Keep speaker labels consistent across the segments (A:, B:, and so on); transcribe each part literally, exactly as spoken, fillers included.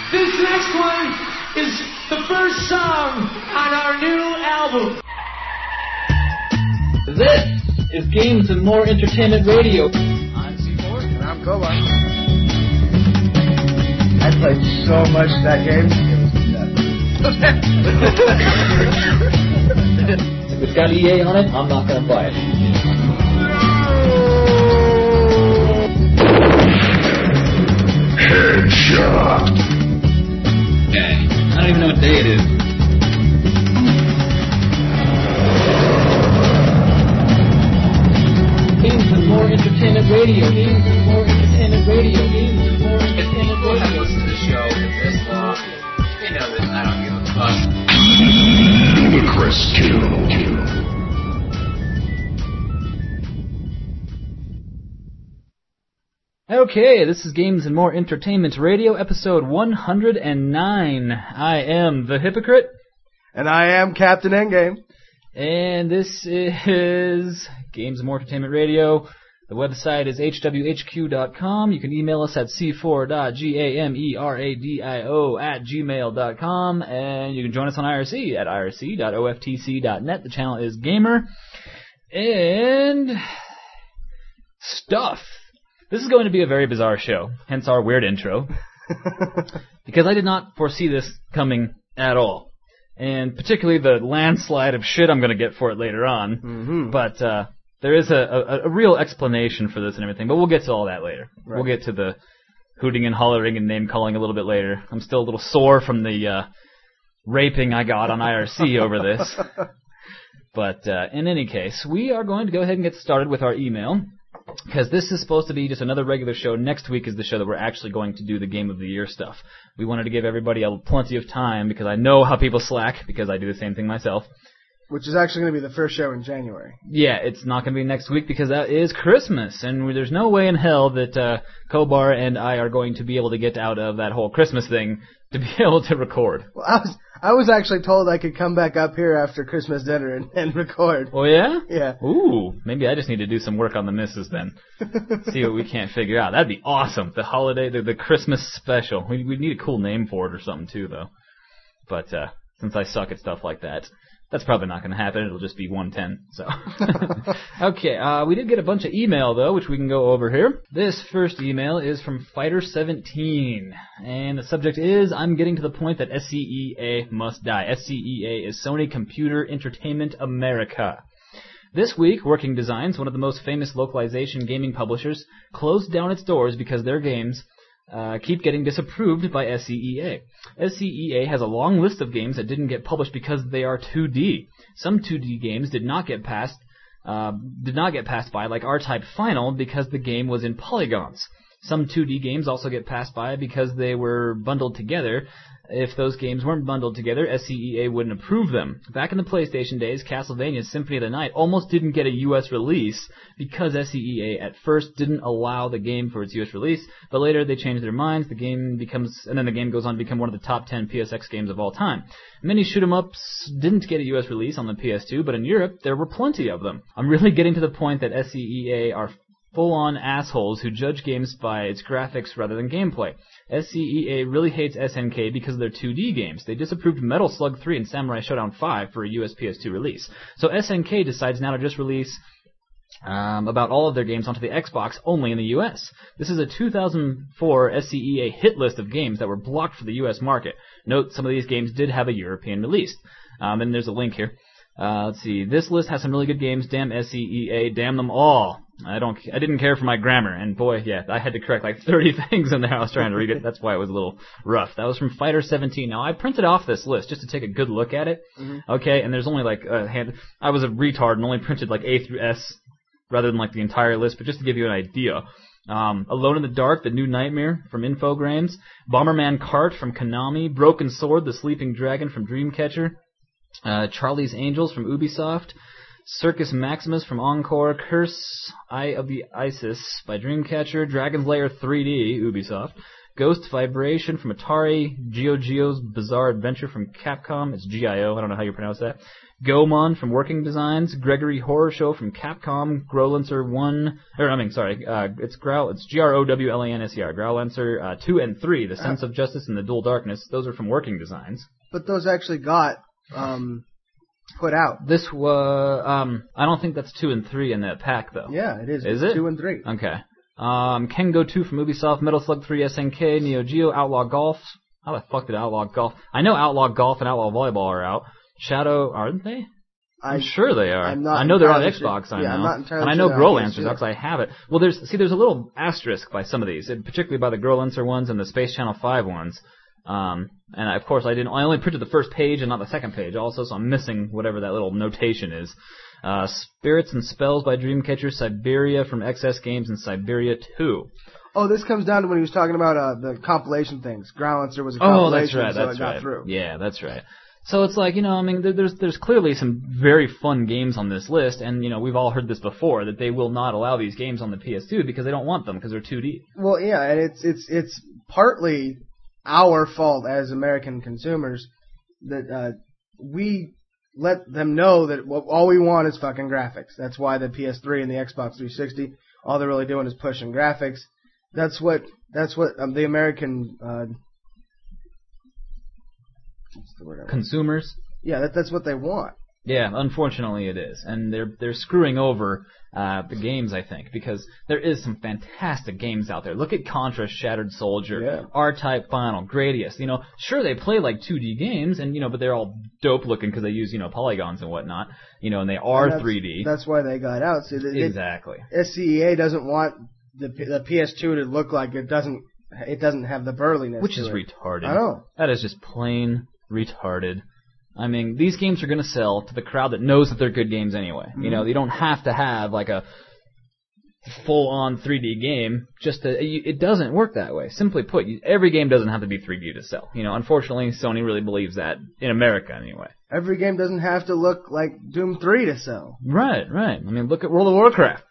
A: This next one is the first song on our new album.
B: This is Games and More Entertainment Radio.
C: I'm C four.
D: And I'm Koba. I played so much that game. It was nuts.
B: If it's got E A on it, I'm not going to buy it.
E: Headshot.
B: Okay. I don't even know what day it is. Games and More Entertainment Radio. Games and More Entertainment Radio. Games and More Entertainment Radio.
C: I've listened to the show this long. You know that I don't give a fuck.
E: Ludicrous kill.
B: Okay, this is Games and More Entertainment Radio, episode one hundred nine. I am the Hypocrite.
D: And I am Captain Endgame.
B: And this is Games and More Entertainment Radio. The website is h w h q dot com. You can email us at c four dot gameradio at gmail dot com. And you can join us on I R C at i r c dot o f t c dot net. The channel is Gamer. And stuff. This is going to be a very bizarre show, hence our weird intro. Because I did not foresee this coming at all. And particularly the landslide of shit I'm going to get for it later on.
D: Mm-hmm.
B: But uh, there is a, a, a real explanation for this and everything. But we'll get to all that later. Right. We'll get to the hooting and hollering and name-calling a little bit later. I'm still a little sore from the uh, raping I got on I R C over this. But uh, in any case, we are going to go ahead and get started with our email. Because this is supposed to be just another regular show. Next week is the show that we're actually going to do the Game of the Year stuff. We wanted to give everybody a plenty of time because I know how people slack because I do the same thing myself.
D: Which is actually going to be the first show in January.
B: Yeah, it's not going to be next week because that is Christmas. And there's no way in hell that uh, Kobar and I are going to be able to get out of that whole Christmas thing to be able to record.
D: Well, I was I was actually told I could come back up here after Christmas dinner and, and record.
B: Oh, yeah?
D: Yeah.
B: Ooh, maybe I just need to do some work on the missus then. See what we can't figure out. That'd be awesome. The holiday, the, the Christmas special. We we need a cool name for it or something too, though. But uh, since I suck at stuff like that, that's probably not going to happen. It'll just be one ten. So, okay. Uh, we did get a bunch of email though, which we can go over here. This first email is from Fighter seventeen, and the subject is: I'm getting to the point that S C E A must die. S C E A is Sony Computer Entertainment America. This week, Working Designs, one of the most famous localization gaming publishers, closed down its doors because their games Uh, keep getting disapproved by S C E A. S C E A has a long list of games that didn't get published because they are two D. Some two D games did not get passed, uh, did not get passed by, like R-Type Final, because the game was in polygons. Some two D games also get passed by because they were bundled together. If those games weren't bundled together, S C E A wouldn't approve them. Back in the PlayStation days, Castlevania Symphony of the Night almost didn't get a U S release because S C E A at first didn't allow the game for its U S release, but later they changed their minds. The game becomes, and then the game goes on to become one of the top ten P S X games of all time. Many shoot-'em-ups didn't get a U S release on the P S two, but in Europe there were plenty of them. I'm really getting to the point that S C E A are full-on assholes who judge games by its graphics rather than gameplay. S C E A really hates S N K because of their two D games. They disapproved Metal Slug three and Samurai Showdown five for a U S P S two release. So S N K decides now to just release um, about all of their games onto the Xbox only in the U S. This is a two thousand four S C E A hit list of games that were blocked for the U S market. Note, some of these games did have a European release. Um, and there's a link here. Uh, let's see. This list has some really good games. Damn S C E A. Damn them all. I don't. I didn't care for my grammar, and boy, yeah, I had to correct like thirty things in there. I was trying to read it. That's why it was a little rough. That was from Fighter seventeen. Now I printed off this list just to take a good look at it. Mm-hmm. Okay, and there's only like a hand. I was a retard and only printed like A through S rather than like the entire list, but just to give you an idea. Um, Alone in the Dark, The New Nightmare from Infogrames, Bomberman Kart from Konami, Broken Sword, The Sleeping Dragon from Dreamcatcher, uh, Charlie's Angels from Ubisoft, Circus Maximus from Encore, Curse, Eye of the Isis by Dreamcatcher, Dragon's Lair three D, Ubisoft, Ghost Vibration from Atari, Geo Geo's Bizarre Adventure from Capcom, it's G I O, I don't know how you pronounce that. Gomon from Working Designs, Gregory Horror Show from Capcom, Growlancer one, or I mean, sorry, uh, it's Growl, it's G R O W L A N S E R, Growlancer uh, two and three, The Sense of Justice and the Dual Darkness, those are from Working Designs.
D: But those actually got um, put out.
B: This was, um, I don't think that's two and three in that pack though.
D: Yeah, it is.
B: Is
D: it's
B: it?
D: two and three.
B: Okay. Um, Kengo two from Ubisoft, Metal Slug three S N K, Neo Geo, Outlaw Golf. How the fuck did Outlaw Golf? I know Outlaw Golf and Outlaw Volleyball are out. Shadow, aren't they? I'm
D: I,
B: sure they are.
D: I'm not
B: I know they're on
D: entirely
B: Xbox.
D: sure.
B: I
D: Yeah,
B: know,
D: I'm not entirely
B: and I know
D: sure
B: Grow
D: they're on
B: Lancers
D: P S two.
B: because I have it. Well, there's see, there's a little asterisk by some of these, and particularly by the Grow Lancer ones and the Space Channel five ones. Um, and I, of course, I didn't. I only printed the first page and not the second page, also, so I'm missing whatever that little notation is. Uh, Spirits and Spells by Dreamcatcher, Siberia from X S Games, and Siberia two.
D: Oh, this comes down to when he was talking about uh, the compilation things. Growlancer was a
B: Oh, that's
D: compilation,
B: right.
D: so
B: That's
D: it got
B: right.
D: through.
B: Yeah, that's right. So it's like, you know, I mean, there, there's there's clearly some very fun games on this list, and, you know, we've all heard this before, that they will not allow these games on the P S two because they don't want them, because they're two D.
D: Well, yeah, and it's it's it's partly our fault as American consumers that uh, we let them know that well, all we want is fucking graphics. That's why the P S three and the Xbox three sixty, all they're really doing is pushing graphics. That's what that's what um, the American uh, what's the word I want?
B: Consumers?
D: Yeah, that, that's what they want.
B: Yeah, unfortunately it is. And they're they're screwing over uh, the games, I think, because there is some fantastic games out there. Look at Contra, Shattered Soldier,
D: Yeah.
B: R-Type Final, Gradius. You know, sure, they play like two D games, and you know, but they're all dope looking because they use, you know, polygons and whatnot. You know, and they are
D: And that's,
B: three D.
D: That's why they got out. See, it,
B: Exactly.
D: S C E A doesn't want the the P S two to look like it doesn't it doesn't have the burliness.
B: Which
D: to
B: is
D: it.
B: retarded.
D: I know.
B: That is just plain retarded. I mean, these games are going to sell to the crowd that knows that they're good games anyway. Mm-hmm. You know, you don't have to have like a full-on three D game just to, it doesn't work that way. Simply put, every game doesn't have to be three D to sell. You know, unfortunately, Sony really believes that, in America anyway.
D: Every game doesn't have to look like Doom three to sell.
B: Right, right. I mean, look at World of Warcraft.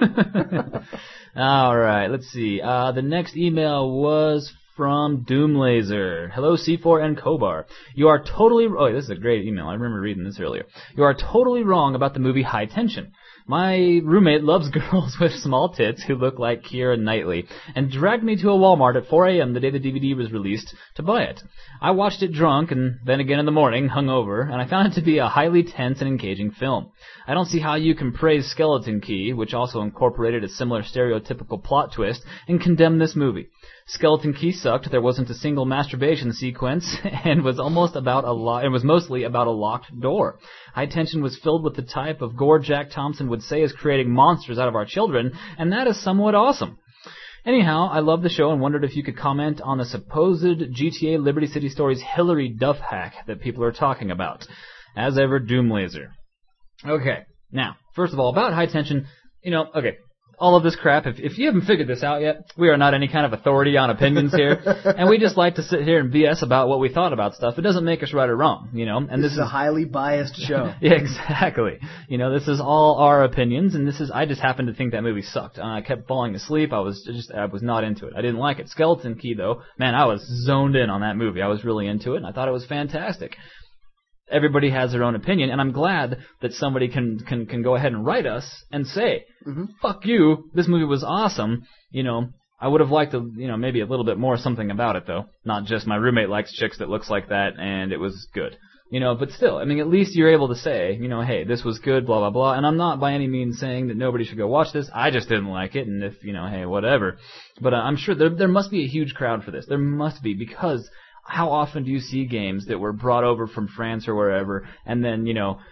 B: All right, let's see. Uh, the next email was from Doomlaser. Hello, C four and Kobar. You are totally... Oh, this is a great email. I remember reading this earlier. You are totally wrong about the movie High Tension. My roommate loves girls with small tits who look like Keira Knightley and dragged me to a Walmart at four a.m. the day the D V D was released to buy it. I watched it drunk and then again in the morning, hungover, and I found it to be a highly tense and engaging film. I don't see how you can praise Skeleton Key, which also incorporated a similar stereotypical plot twist, and condemn this movie. Skeleton Key sucked. There wasn't a single masturbation sequence, and was almost about a lo- and was mostly about a locked door. High Tension was filled with the type of gore Jack Thompson would say is creating monsters out of our children, and that is somewhat awesome. Anyhow, I love the show and wondered if you could comment on the supposed G T A Liberty City Stories Hillary Duff hack that people are talking about. As ever, Doomlaser. Okay, now, first of all, about High Tension, you know, okay, all of this crap, if, if you haven't figured this out yet, we are not any kind of authority on opinions here, and we just like to sit here and B S about what we thought about stuff. It doesn't make us right or wrong, you know. And
D: this,
B: this
D: is a highly biased show.
B: Yeah, exactly. You know, this is all our opinions, and this is, I just happened to think that movie sucked. Uh, I kept falling asleep. I was just, I was not into it. I didn't like it. Skeleton Key, though, man, I was zoned in on that movie. I was really into it, and I thought it was fantastic. Everybody has their own opinion, and I'm glad that somebody can can, can go ahead and write us and say, mm-hmm. fuck you, this movie was awesome. You know, I would have liked, to, you know, maybe a little bit more something about it, though. Not just my roommate likes chicks that looks like that, and it was good. You know, but still, I mean, at least you're able to say, you know, hey, this was good, blah, blah, blah. And I'm not by any means saying that nobody should go watch this. I just didn't like it, and if, you know, hey, whatever. But uh, I'm sure there there must be a huge crowd for this. There must be, because how often do you see games that were brought over from France or wherever, and then, you know,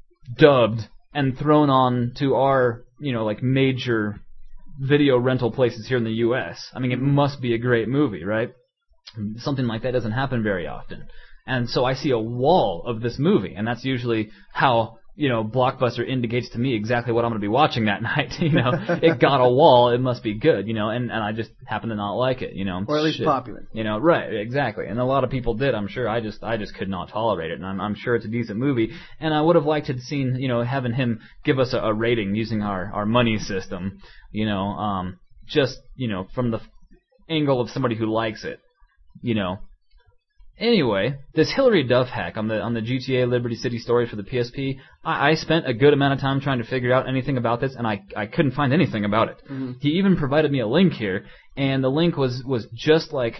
B: dubbed and thrown on to our, you know, like major video rental places here in the U S? I mean, it must be a great movie, right? Something like that doesn't happen very often. And so I see a wall of this movie, and that's usually how, you know, Blockbuster indicates to me exactly what I'm going to be watching that night. You know, it got a wall, it must be good, you know, and, and I just happen to not like it, you know.
D: Or at least
B: Shit.
D: popular.
B: You know, right, exactly. And a lot of people did, I'm sure. I just I just could not tolerate it, and I'm, I'm sure it's a decent movie. And I would have liked to have seen, you know, having him give us a, a rating using our, our money system, you know, um, just, you know, from the angle of somebody who likes it, you know. Anyway, this Hillary Duff hack on the on the G T A Liberty City story for the P S P, I, I spent a good amount of time trying to figure out anything about this, and I I couldn't find anything about it. Mm-hmm. He even provided me a link here, and the link was was just like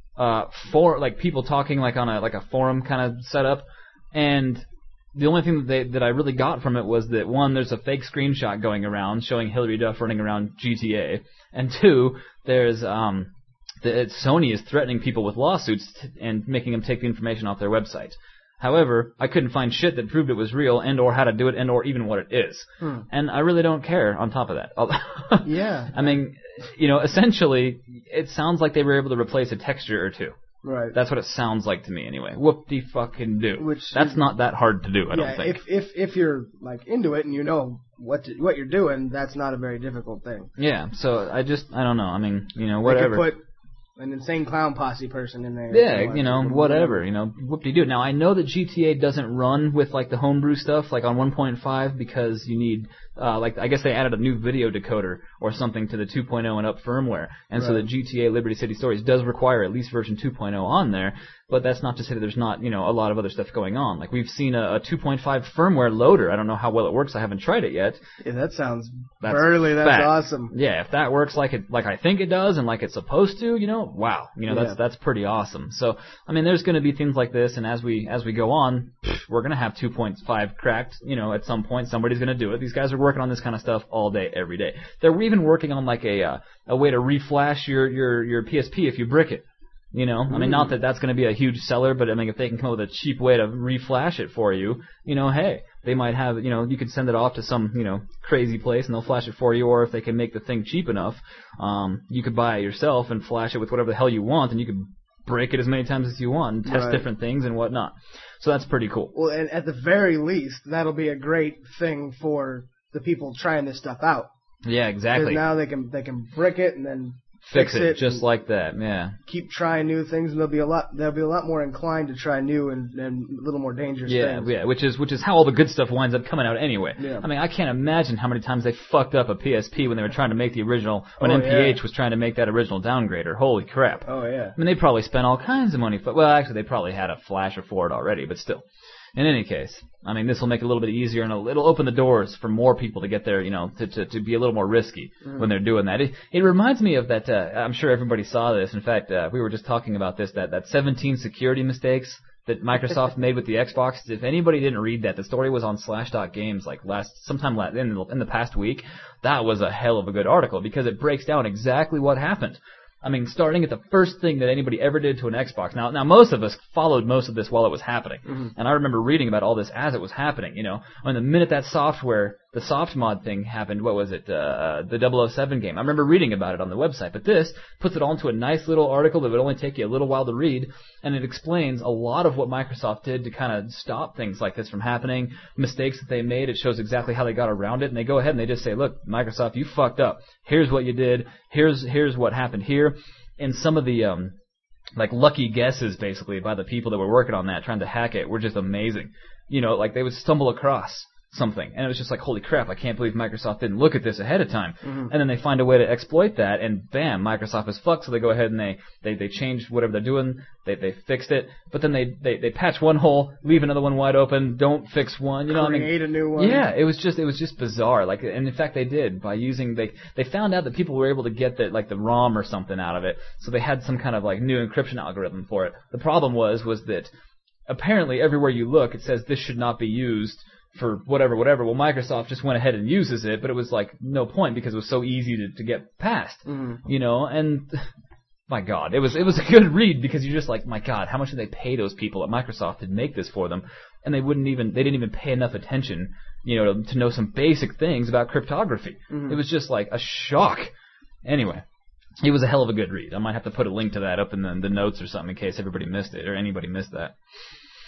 B: uh for like people talking like on a like a forum kind of setup, and the only thing that they that I really got from it was that one, there's a fake screenshot going around showing Hillary Duff running around G T A, and two, there's um. that Sony is threatening people with lawsuits t- and making them take the information off their website. However, I couldn't find shit that proved it was real and or how to do it and or even what it is. Hmm. And I really don't care on top of that.
D: Yeah.
B: I mean, you know, essentially, it sounds like they were able to replace a texture or two.
D: Right.
B: That's what it sounds like to me anyway. Whoop-de-fucking-do.
D: Which
B: That's
D: is,
B: not that hard to do, I
D: yeah,
B: don't think.
D: If, if, if you're, like, into it and you know what to, what you're doing, that's not a very difficult thing.
B: Yeah, so I just, I don't know. I mean, you know, whatever.
D: They could put an insane clown posse person in there.
B: Yeah, you know, whatever, you know, whoop-de-doo. Now, I know that G T A doesn't run with, like, the homebrew stuff, like, on one point five, because you need, uh, like, I guess they added a new video decoder or something to the two point oh and up firmware, and right. so the G T A Liberty City Stories does require at least version two point oh on there, but that's not to say that there's not, you know, a lot of other stuff going on. Like, we've seen a, a two point five firmware loader. I don't know how well it works. I haven't tried it yet.
D: Yeah, that sounds
B: that's
D: burly. That's
B: fact.
D: awesome.
B: Yeah, if that works like it, like I think it does and like it's supposed to, you know, wow. You know, that's,
D: yeah.
B: that's pretty awesome. So, I mean, there's going to be things like this, and as we, as we go on, we're going to have two point five cracked, you know, at some point. Somebody's going to do it. These guys are working on this kind of stuff all day, every day. They're even working on like a, uh, a way to reflash your, your, your P S P if you brick it. You know, I mean, not that that's going to be a huge seller, but I mean, if they can come up with a cheap way to reflash it for you, you know, hey, they might have, you know, you could send it off to some, you know, crazy place and they'll flash it for you, or if they can make the thing cheap enough, um, you could buy it yourself and flash it with whatever the hell you want, and you could break it as many times as you want and test
D: right.
B: different things and whatnot. So that's pretty cool.
D: Well, and at the very least, that'll be a great thing for the people trying this stuff out.
B: Yeah, exactly.
D: Because now they can they can brick it and then
B: Fix,
D: fix
B: it,
D: it
B: just like that, yeah.
D: Keep trying new things, and they'll be a lot they'll be a lot more inclined to try new and, and a little more dangerous
B: yeah,
D: things.
B: Yeah, which is which is how all the good stuff winds up coming out anyway.
D: Yeah.
B: I mean, I can't imagine how many times they fucked up a P S P when they were trying to make the original, when
D: oh,
B: M P H
D: yeah.
B: was trying to make that original downgrader. Holy crap.
D: Oh, yeah.
B: I mean, they probably spent all kinds of money. For, well, actually, they probably had a flasher for it already, but still. In any case, I mean, this will make it a little bit easier, and it'll open the doors for more people to get there, you know, to to, to be a little more risky mm. when they're doing that. It, it reminds me of that, uh, I'm sure everybody saw this. In fact, uh, we were just talking about this, that, that seventeen security mistakes that Microsoft made with the Xbox. If anybody didn't read that, the story was on Slash dot Games like last, sometime last, in, the, in the past week. That was a hell of a good article because it breaks down exactly what happened. I mean, starting at the first thing that anybody ever did to an Xbox. Now, now most of us followed most of this while it was happening. Mm-hmm. And I remember reading about all this as it was happening, you know. I mean, the minute that software, the soft mod thing happened, what was it, uh, the double oh seven game. I remember reading about it on the website. But this puts it all into a nice little article that would only take you a little while to read. And it explains a lot of what Microsoft did to kind of stop things like this from happening, mistakes that they made. It shows exactly how they got around it. And they go ahead and they just say, look, Microsoft, you fucked up. Here's what you did. Here's, here's what happened here. And some of the, um, like, lucky guesses, basically, by the people that were working on that, trying to hack it, were just amazing. You know, like, they would stumble across something, and it was just like, holy crap, I can't believe Microsoft didn't look at this ahead of time. Mm-hmm. And then they find a way to exploit that, and bam, Microsoft is fucked, so they go ahead and they, they, they change whatever they're doing, they they fixed it, but then they, they, they patch one hole, leave another one wide open, don't fix one, you know what I mean?
D: Create a new one.
B: Yeah, it was just, it was just bizarre, like, and in fact they did, by using, they, they found out that people were able to get the, like, the ROM or something out of it, so they had some kind of, like, new encryption algorithm for it. The problem was, was that apparently everywhere you look, it says this should not be used for whatever, whatever. Well, Microsoft just went ahead and uses it, but it was like no point because it was so easy to, to get past, mm-hmm. you know, and my God, it was, it was a good read because you're just like, my God, how much did they pay those people at Microsoft to make this for them? And they wouldn't even, they didn't even pay enough attention, you know, to, to know some basic things about cryptography. Mm-hmm. It was just like a shock. Anyway. It was a hell of a good read. I might have to put a link to that up in the, the notes or something in case everybody missed it or anybody missed that.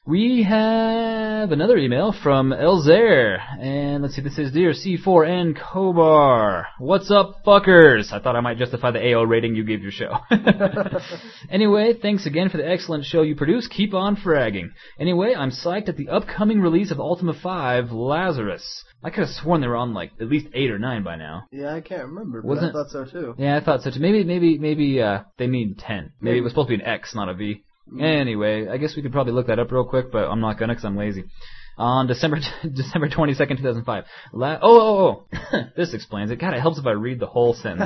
B: We have another email from Elzair, and let's see, this is Dear C four and Kobar. What's up, fuckers? I thought I might justify the A O rating you gave your show. Anyway, thanks again for the excellent show you produce. Keep on fragging. Anyway, I'm psyched at the upcoming release of Ultima five, Lazarus. I could have sworn they were on like at least eight or nine by now.
D: Yeah, I can't remember, but
B: Wasn't-
D: I thought so too.
B: Yeah, I thought so too. Maybe, maybe, maybe uh, they mean ten. Maybe it was supposed to be an X, not a V. Anyway, I guess we could probably look that up real quick, but I'm not gonna because I'm lazy. On December December twenty-second, two thousand five. La- oh, oh, oh. This explains it. God, it helps if I read the whole sentence.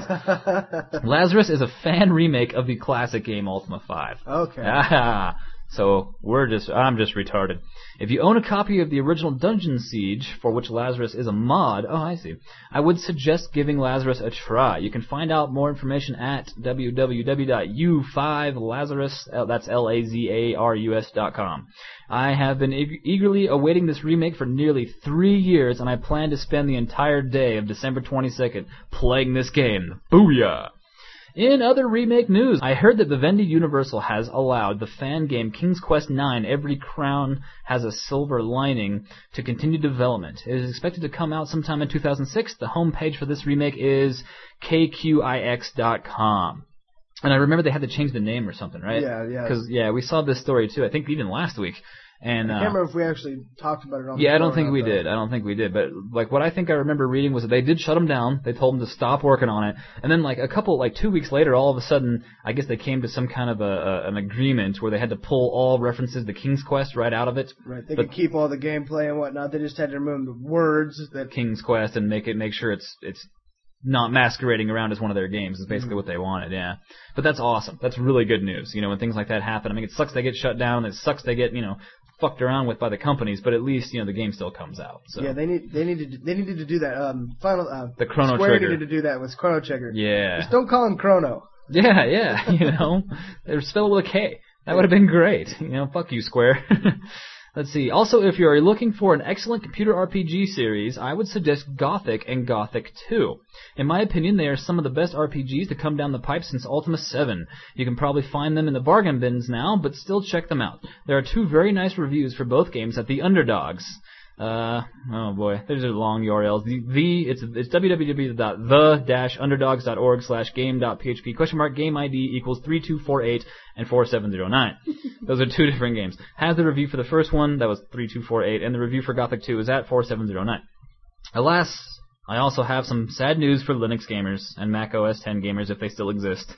B: Lazarus is a fan remake of the classic game Ultima five.
D: Okay.
B: Ah, so we're just, I'm just retarded. If you own a copy of the original Dungeon Siege, for which Lazarus is a mod, oh, I see, I would suggest giving Lazarus a try. You can find out more information at w w w dot u five lazarus, that's L A Z A R U S dot com. I have been eag- eagerly awaiting this remake for nearly three years, and I plan to spend the entire day of December twenty-second playing this game. Booyah! In other remake news, I heard that Vivendi Universal has allowed the fan game King's Quest nine, Every Crown Has a Silver Lining, to continue development. It is expected to come out sometime in two thousand six. The homepage for this remake is k q i x dot com. And I remember they had to change the name or something, right?
D: Yeah, yeah.
B: Because, yeah, we saw this story too, I think even last week. And,
D: I
B: uh,
D: can't remember if we actually talked about it on
B: yeah,
D: the
B: I don't
D: show or
B: think
D: not,
B: we
D: though.
B: did. I don't think we did. But like what I think I remember reading was that they did shut them down. They told them to stop working on it. And then like a couple, like two weeks later, all of a sudden, I guess they came to some kind of a, a an agreement where they had to pull all references to King's Quest right out of it.
D: Right, they
B: But-
D: could keep all the gameplay and whatnot. They just had to remove the words that.
B: King's Quest and make it make sure it's it's not masquerading around as one of their games is basically what they wanted, yeah. But that's awesome. That's really good news. You know, when things like that happen, I mean, it sucks they get shut down. It sucks they get, you know, fucked around with by the companies, but at least, you know, the game still comes out. So.
D: Yeah, they need they needed to, they needed to do that. Um, final uh,
B: The Chrono
D: Square
B: Trigger.
D: needed to do that with Chrono Trigger.
B: Yeah.
D: Just don't call him Chrono.
B: Yeah, yeah, you know. They're spelled with a K. That would have been great. You know, fuck you, Square. Let's see. Also, if you're looking for an excellent computer R P G series, I would suggest Gothic and Gothic two. In my opinion, they are some of the best R P Gs to come down the pipe since Ultima seven. You can probably find them in the bargain bins now, but still check them out. There are two very nice reviews for both games at the Underdogs. Uh, oh boy, there's a long U R Ls. The, the it's it's w w w dot the dash underdogs dot org slash game dot p h p question mark game I D equals three two four eight and four seven zero nine. Those are two different games. Has the review for the first one, that was three two four eight, and the review for Gothic two is at four seven zero nine. Alas, I also have some sad news for Linux gamers and Mac O S ten gamers if they still exist.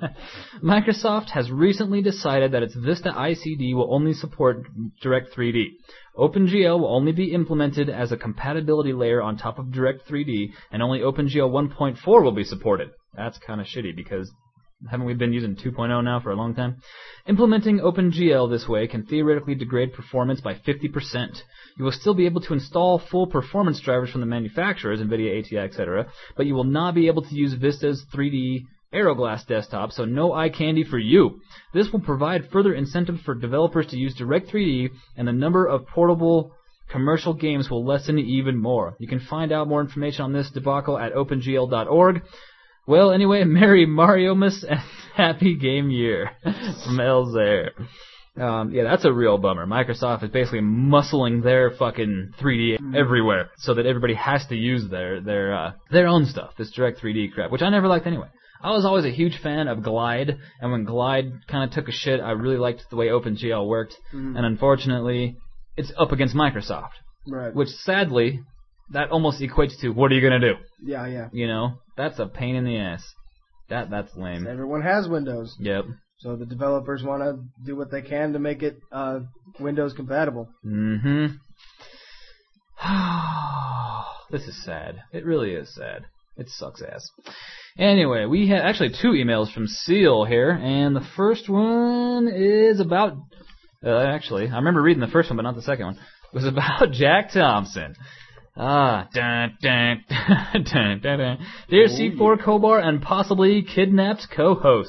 B: Microsoft has recently decided that its Vista I C D will only support Direct three D. OpenGL will only be implemented as a compatibility layer on top of Direct three D, and only OpenGL one point four will be supported. That's kind of shitty because haven't we been using two point oh now for a long time? Implementing OpenGL this way can theoretically degrade performance by fifty percent. You will still be able to install full performance drivers from the manufacturers, NVIDIA, A T I, et cetera, but you will not be able to use Vista's three D Aeroglass desktop, so no eye candy for you. This will provide further incentive for developers to use Direct three D, and the number of portable commercial games will lessen even more. You can find out more information on this debacle at open G L dot org. Well, anyway, Merry Mariomas and Happy Game Year from Elzair. Um, yeah, that's a real bummer. Microsoft is basically muscling their fucking three D everywhere so that everybody has to use their their uh, their own stuff, this Direct three D crap, which I never liked anyway. I was always a huge fan of Glide, and when Glide kind of took a shit, I really liked the way OpenGL worked,
D: Mm.
B: and unfortunately, it's up against Microsoft,
D: Right.
B: which sadly, that almost equates to, what are you going to do?
D: Yeah, yeah.
B: You know, that's a pain in the ass. That That's lame.
D: Everyone has Windows,
B: Yep.
D: so the developers want to do what they can to make it uh, Windows compatible.
B: Mm-hmm. This is sad. It really is sad. It sucks ass. Anyway, we had actually two emails from Seal here, and the first one is about... Uh, actually, I remember reading the first one, but not the second one. It was about Jack Thompson. Ah, dun, dun, dun, dun, dun, dun. Dear C four Kobar and possibly kidnapped co-host,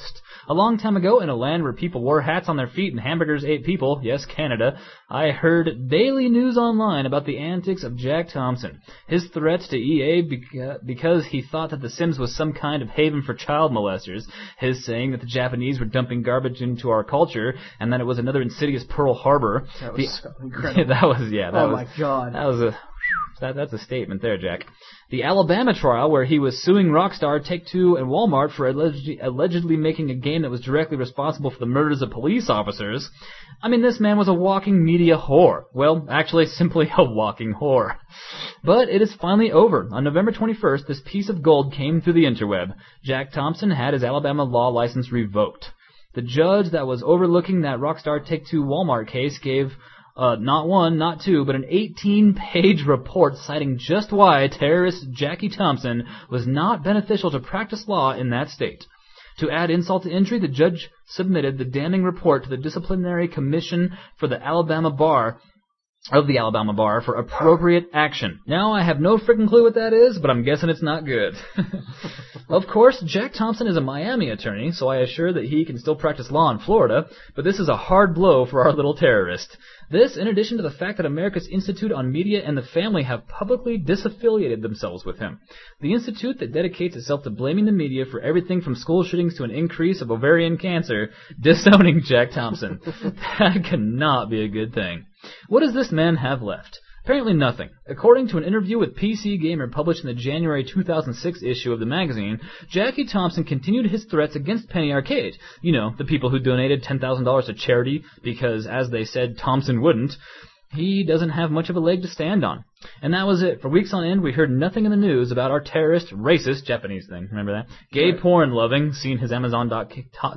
B: A long time ago, in a land where people wore hats on their feet and hamburgers ate people, yes, Canada, I heard daily news online about the antics of Jack Thompson. His threats to E A beca- because he thought that The Sims was some kind of haven for child molesters. His saying that the Japanese were dumping garbage into our culture and that it was another insidious Pearl Harbor.
D: That was
B: the,
D: so incredible.
B: that was, yeah, that
D: oh
B: was,
D: my God.
B: that was a... That, that's a statement there, Jack. The Alabama trial, where he was suing Rockstar, Take-Two, and Walmart for allegedly, allegedly making a game that was directly responsible for the murders of police officers. I mean, this man was a walking media whore. Well, actually, simply a walking whore. But it is finally over. On November twenty-first, this piece of gold came through the interweb. Jack Thompson had his Alabama law license revoked. The judge that was overlooking that Rockstar Take-Two Walmart case gave Uh, not one, not two, but an eighteen-page report citing just why terrorist Jackie Thompson was not beneficial to practice law in that state. To add insult to injury, the judge submitted the damning report to the Disciplinary Commission for the Alabama Bar, of the Alabama Bar, for appropriate action. Now, I have no freaking clue what that is, but I'm guessing it's not good. Of course, Jack Thompson is a Miami attorney, so I assure that he can still practice law in Florida, but this is a hard blow for our little terrorist. This, in addition to the fact that America's Institute on Media and the Family have publicly disaffiliated themselves with him. The institute that dedicates itself to blaming the media for everything from school shootings to an increase of ovarian cancer, disowning Jack Thompson. That cannot be a good thing. What does this man have left? Apparently nothing. According to an interview with P C Gamer published in the January two thousand six issue of the magazine, Jackie Thompson continued his threats against Penny Arcade. You know, the people who donated ten thousand dollars to charity because, as they said, Thompson wouldn't. He doesn't have much of a leg to stand on. And that was it. For weeks on end, we heard nothing in the news about our terrorist, racist, Japanese thing, remember that? Gay
D: right.
B: porn loving, seen his Amazon dot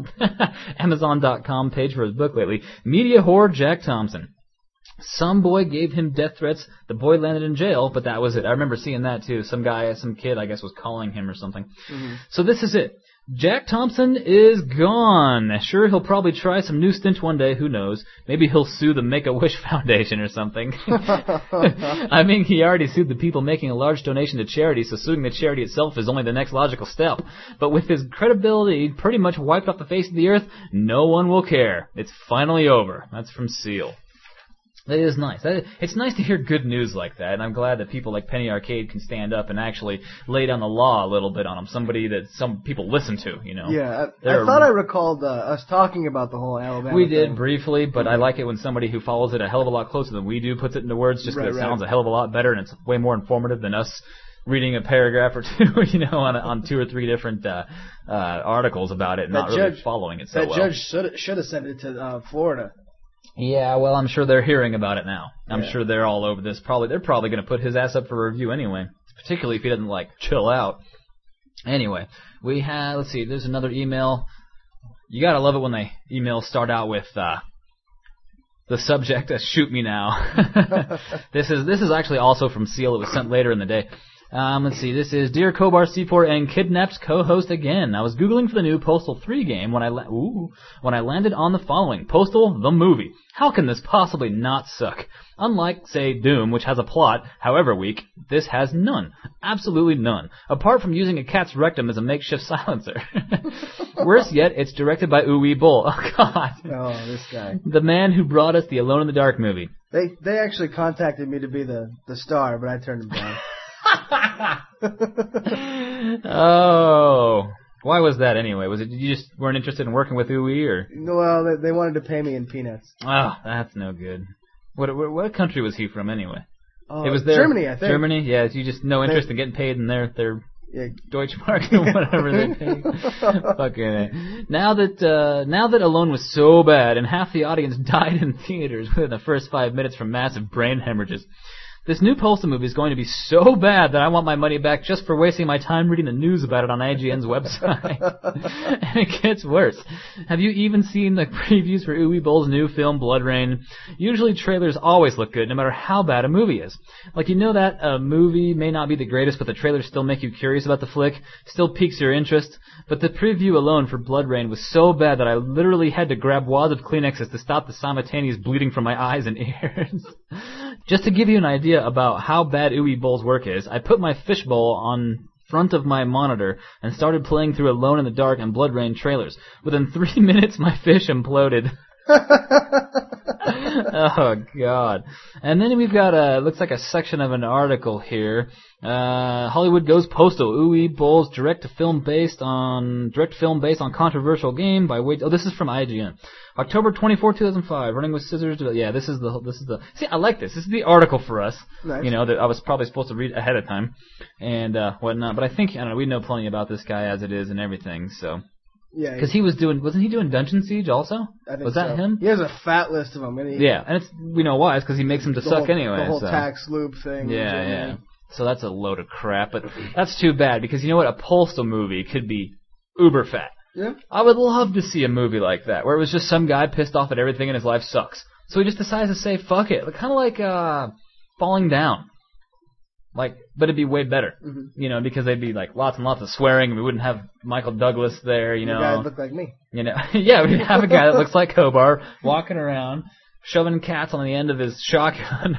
B: com page for his book lately, media whore Jack Thompson. Some boy gave him death threats. The boy landed in jail, but that was it. I remember seeing that too. Some guy, some kid, I guess, was calling him or something. Mm-hmm. So this is it. Jack Thompson is gone. Sure, he'll probably try some new stint one day. Who knows? Maybe he'll sue the Make-A-Wish Foundation or something. I mean, he already sued the people making a large donation to charity, so suing the charity itself is only the next logical step. But with his credibility pretty much wiped off the face of the earth, no one will care. It's finally over. That's from Seal. That is nice. That is, it's nice to hear good news like that, and I'm glad that people like Penny Arcade can stand up and actually lay down the law a little bit on them. Somebody that some people listen to, you know.
D: Yeah, I, I thought I recalled uh, us talking about the whole Alabama
B: We did
D: thing.
B: briefly, but I like it when somebody who follows it a hell of a lot closer than we do puts it into words, just because
D: right,
B: it
D: right.
B: sounds a hell of a lot better and it's way more informative than us reading a paragraph or two, you know, on on two or three different uh, uh, articles about it and
D: that
B: not really
D: judge,
B: following it so
D: that
B: well.
D: That judge should should have sent it to uh, Florida.
B: Yeah, well, I'm sure they're hearing about it now. I'm
D: yeah.
B: sure they're all over this. Probably they're probably going to put his ass up for review anyway, particularly if he doesn't like chill out. Anyway, we have let's see. There's another email. You gotta love it when they emails start out with uh, the subject uh, "Shoot me now." this is this is actually also from Seal. It was sent later in the day. Um, let's see, this is Dear Kobar C four and Kidnapped co-host again. I was Googling for the new Postal three game when I la- ooh, when I landed on the following. Postal, the movie. How can this possibly not suck? Unlike, say, Doom, which has a plot, however weak, this has none. Absolutely none. Apart from using a cat's rectum as a makeshift silencer. Worse yet, it's directed by Uwe Boll. Oh, God.
D: Oh, this guy.
B: The man who brought us the Alone in the Dark movie.
D: They they actually contacted me to be the, the star, but I turned them down.
B: Oh, why was that anyway? Was it you just weren't interested in working with Uwe, or?
D: Well, they, they wanted to pay me in peanuts.
B: Oh, that's no good. What what, what country was he from anyway?
D: Uh,
B: it was their,
D: Germany, I think.
B: Germany, yeah. You just no interest
D: they,
B: in getting paid in their their
D: yeah.
B: Deutschmark or whatever they pay. Fucking A. Now that uh, now that Alone was so bad and half the audience died in theaters within the first five minutes from massive brain hemorrhages. This new Postal movie is going to be so bad that I want my money back just for wasting my time reading the news about it on I G N's website. And it gets worse. Have you even seen the previews for Uwe Boll's new film, Blood Rain? Usually trailers always look good, no matter how bad a movie is. Like, you know that a movie may not be the greatest, but the trailers still make you curious about the flick, still piques your interest. But the preview alone for Blood Rain was so bad that I literally had to grab wads of Kleenexes to stop the simultaneous bleeding from my eyes and ears. Just to give you an idea about how bad Uwe Boll's work is, I put my fishbowl on front of my monitor and started playing through Alone in the Dark and Blood Rain trailers. Within three minutes, my fish imploded. Oh, God. And then we've got a, looks like a section of an article here. Uh, Hollywood goes postal. Uwe Boll's direct-to-film based on, direct-film based on controversial game by Wade, oh, this is from I G N. October twenty-fourth, two thousand five, Running with Scissors. Yeah, this is the, this is the, see, I like this. This is the article for us.
D: Nice.
B: You know, that I was probably supposed to read ahead of time and, uh, whatnot. But I think, I don't know, we know plenty about this guy as it is and everything, so.
D: Yeah,
B: Because he was doing, wasn't he doing Dungeon Siege also?
D: I think
B: was that
D: so.
B: him?
D: He has a fat list of them. And he,
B: Yeah, and it's, we know why. It's because he makes them to
D: the
B: suck
D: whole,
B: anyway.
D: The whole
B: so.
D: tax loop thing.
B: Yeah,
D: Germany.
B: yeah. So that's a load of crap, but that's too bad because you know what? A Postal movie could be uber fat.
D: Yeah.
B: I would love to see a movie like that where it was just some guy pissed off at everything and his life sucks. So he just decides to say fuck it. Kind of like uh, Falling Down. Like, but it'd be way better,
D: Mm-hmm.
B: you know, because they'd be like lots and lots of swearing, and we wouldn't have Michael Douglas there, you know.
D: The guy looked like me.
B: You know, yeah, we'd have a guy that looks like Kobar walking around, shoving cats on the end of his shotgun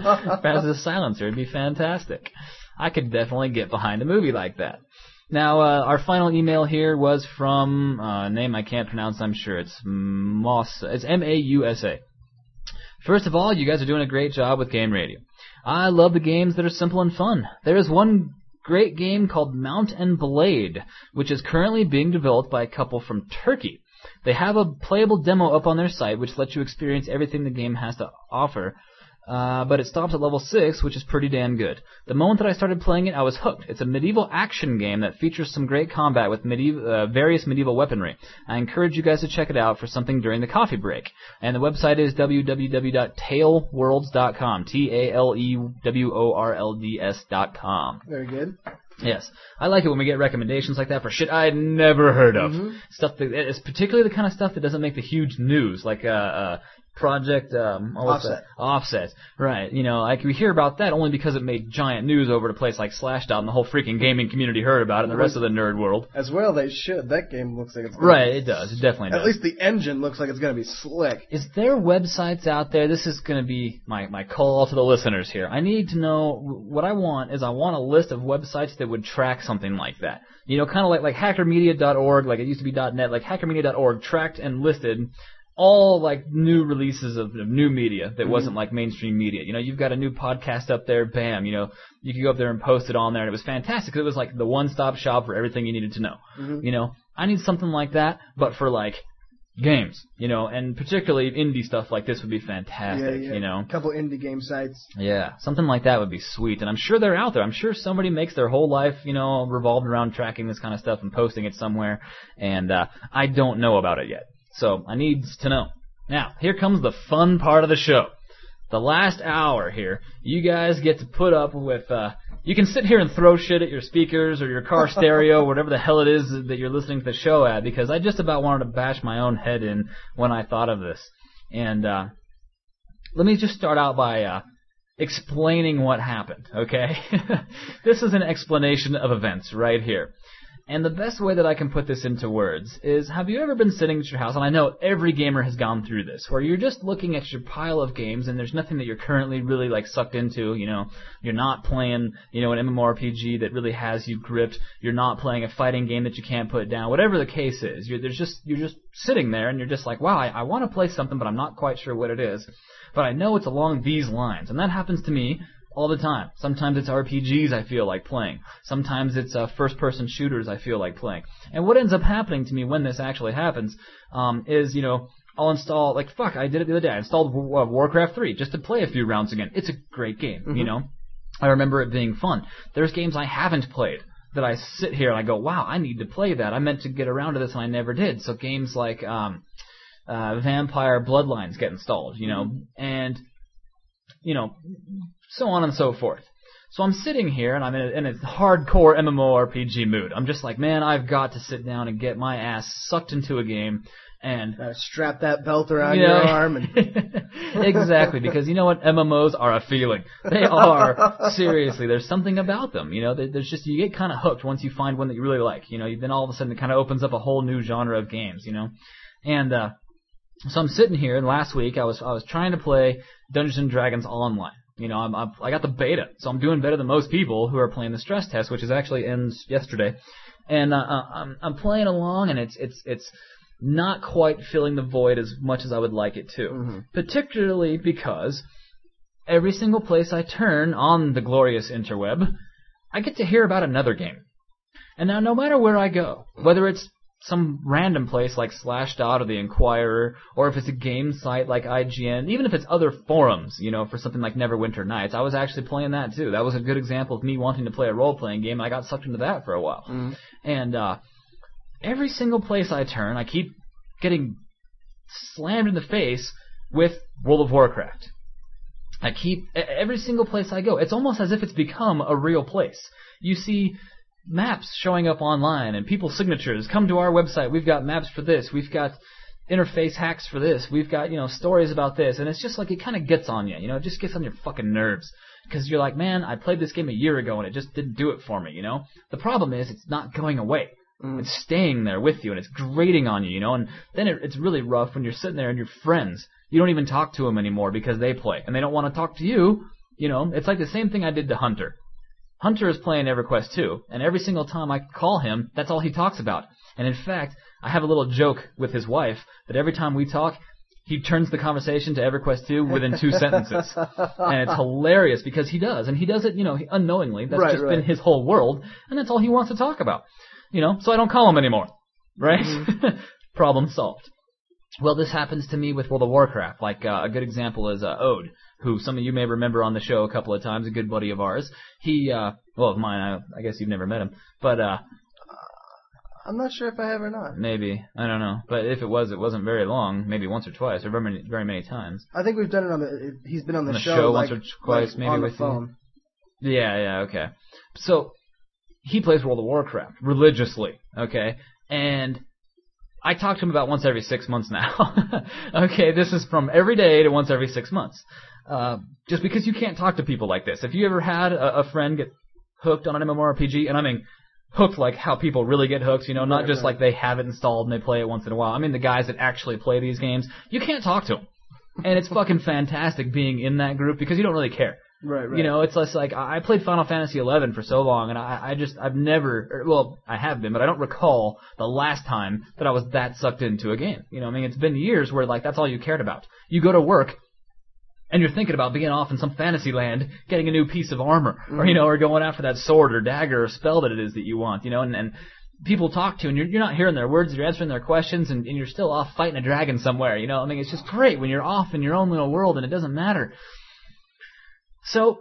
B: as a silencer. It'd be fantastic. I could definitely get behind a movie like that. Now, uh, our final email here was from uh, a name I can't pronounce. I'm sure it's Moss. It's M A U S A. First of all, you guys are doing a great job with Game Radio. I love the games that are simple and fun. There is one great game called Mount and Blade, which is currently being developed by a couple from Turkey. They have a playable demo up on their site, which lets you experience everything the game has to offer, uh, but it stops at level six, which is pretty damn good. The moment that I started playing it, I was hooked. It's a medieval action game that features some great combat with medieval, uh, various medieval weaponry. I encourage you guys to check it out for something during the coffee break. And the website is w w w dot tail worlds dot com, T A L E W O R L D S dot com.
D: Very good.
B: Yes, I like it when we get recommendations like that for shit I'd never heard of.
D: Mm-hmm.
B: Stuff that it's particularly the kind of stuff that doesn't make the huge news, like uh, uh Project um, oh, what's
D: Offset.
B: that? Offset, right? You know, like we hear about that only because it made giant news over at a place like Slashdot, and the whole freaking gaming community heard about it, and the rest of the nerd world.
D: As well, they should. That game looks like it's gonna
B: Right,
D: be,
B: it does. It definitely does.
D: At least the engine looks like it's going to be slick.
B: Is there websites out there? This is going to be my, my call to the listeners here. I need to know, what I want is I want a list of websites that would track something like that. You know, kind of like, like hacker media dot org, like it used to be .net, like hacker media dot org tracked and listed all like new releases of, of new media that mm-hmm. wasn't like mainstream media. You know, you've got a new podcast up there, bam, you know, you could go up there and post it on there, and it was fantastic. It was like the one-stop shop for everything you needed to know. Mm-hmm. You know, I need something like that, but for like games, you know, and particularly indie stuff like this would be fantastic,
D: yeah, yeah.
B: you know.
D: A couple indie game sites.
B: Yeah, something like that would be sweet, and I'm sure they're out there. I'm sure somebody makes their whole life, you know, revolved around tracking this kind of stuff and posting it somewhere, and uh, I don't know about it yet. So I need to know. Now, here comes the fun part of the show. The last hour here, you guys get to put up with, uh, you can sit here and throw shit at your speakers or your car stereo, whatever the hell it is that you're listening to the show at, because I just about wanted to bash my own head in when I thought of this. And uh, let me just start out by uh, explaining what happened, okay? This is an explanation of events right here. And the best way that I can put this into words is, have you ever been sitting at your house, and I know every gamer has gone through this, where you're just looking at your pile of games and there's nothing that you're currently really like sucked into, you know, you're not playing, you know, an MMORPG that really has you gripped, you're not playing a fighting game that you can't put down, whatever the case is, you're, there's just, you're just sitting there and you're just like, wow, I, I want to play something, but I'm not quite sure what it is, but I know it's along these lines, and that happens to me all the time. Sometimes it's R P Gs I feel like playing. Sometimes it's uh, first-person shooters I feel like playing. And what ends up happening to me when this actually happens um, is, you know, I'll install, like, fuck, I did it the other day. I installed uh, Warcraft three just to play a few rounds again. It's a great game, mm-hmm. you know. I remember it being fun. There's games I haven't played that I sit here and I go, wow, I need to play that. I meant to get around to this and I never did. So games like um, uh, Vampire Bloodlines get installed, you know, mm-hmm. and, you know, so on and so forth. So I'm sitting here, and I'm in a, in a hardcore MMORPG mood. I'm just like, man, I've got to sit down and get my ass sucked into a game and
D: uh, strap that belt around
B: you know,
D: your arm. And
B: exactly, because you know what? M M Os are a feeling. They are. Seriously, there's something about them. You know, there's just, you get kind of hooked once you find one that you really like. You know, then all of a sudden it kind of opens up a whole new genre of games, you know. And uh, so I'm sitting here, and last week I was I was trying to play Dungeons and Dragons Online. You know, I'm, I'm I got the beta, so I'm doing better than most people who are playing the stress test, which is actually ends yesterday. And uh, I'm I'm playing along, and it's it's it's not quite filling the void as much as I would like it to. Mm-hmm. Particularly because every single place I turn on the glorious interweb, I get to hear about another game. And now, no matter where I go, whether it's some random place like Slashdot or the Inquirer, or if it's a game site like I G N, even if it's other forums, you know, for something like Neverwinter Nights, I was actually playing that too. That was a good example of me wanting to play a role-playing game. I got sucked into that for a while. Mm. And uh, every single place I turn, I keep getting slammed in the face with World of Warcraft. I keep, every single place I go, it's almost as if it's become a real place. You see maps showing up online and people's signatures. Come to our website. We've got maps for this. We've got interface hacks for this. We've got, you know, stories about this. And it's just like, it kind of gets on you. You know, it just gets on your fucking nerves. Because you're like, man, I played this game a year ago and it just didn't do it for me, you know? The problem is it's not going away. Mm. It's staying there with you and it's grating on you, you know? And then it, it's really rough when you're sitting there and your friends, you don't even talk to them anymore because they play. And they don't want to talk to you. You know, it's like the same thing I did to Hunter. Hunter is playing EverQuest two, and every single time I call him, that's all he talks about. And in fact, I have a little joke with his wife that every time we talk, he turns the conversation to EverQuest two within two sentences. And it's hilarious because he does, and he does it, you know, unknowingly. That's right, just right. been his whole world, and that's all he wants to talk about. You know, so I don't call him anymore. Right? Mm-hmm. Problem solved. Well, this happens to me with World of Warcraft. Like, uh, a good example is uh, Ode, who some of you may remember on the show a couple of times, a good buddy of ours. He, uh, well, of mine, I, I guess you've never met him, but, uh...
D: I'm not sure if I have or not.
B: Maybe. I don't know. But if it was, it wasn't very long. Maybe once or twice, or very many, very many times.
D: I think we've done it on the, he's been on the,
B: on the
D: show,
B: show
D: like,
B: once or twice,
D: like
B: maybe
D: on
B: with
D: the phone.
B: You. Yeah, yeah, okay. So, he plays World of Warcraft religiously, okay? And I talk to him about once every six months now. Okay, this is from every day to once every six months. Uh, just because you can't talk to people like this. If you ever had a, a friend get hooked on an MMORPG, and I mean hooked like how people really get hooked, you know, not right, just right. like they have it installed and they play it once in a while. I mean the guys that actually play these games, you can't talk to them. And it's fucking fantastic being in that group because you don't really care.
D: Right, right.
B: You know, it's less like, I played Final Fantasy eleven for so long, and I, I just, I've never, well, I have been, but I don't recall the last time that I was that sucked into a game. You know, I mean, it's been years where, like, that's all you cared about. You go to work, and you're thinking about being off in some fantasy land, getting a new piece of armor, mm-hmm. or, you know, or going after that sword or dagger or spell that it is that you want, you know, and, and people talk to you, and you're, you're not hearing their words, you're answering their questions, and, and you're still off fighting a dragon somewhere, you know, I mean, it's just great when you're off in your own little world, and it doesn't matter. So,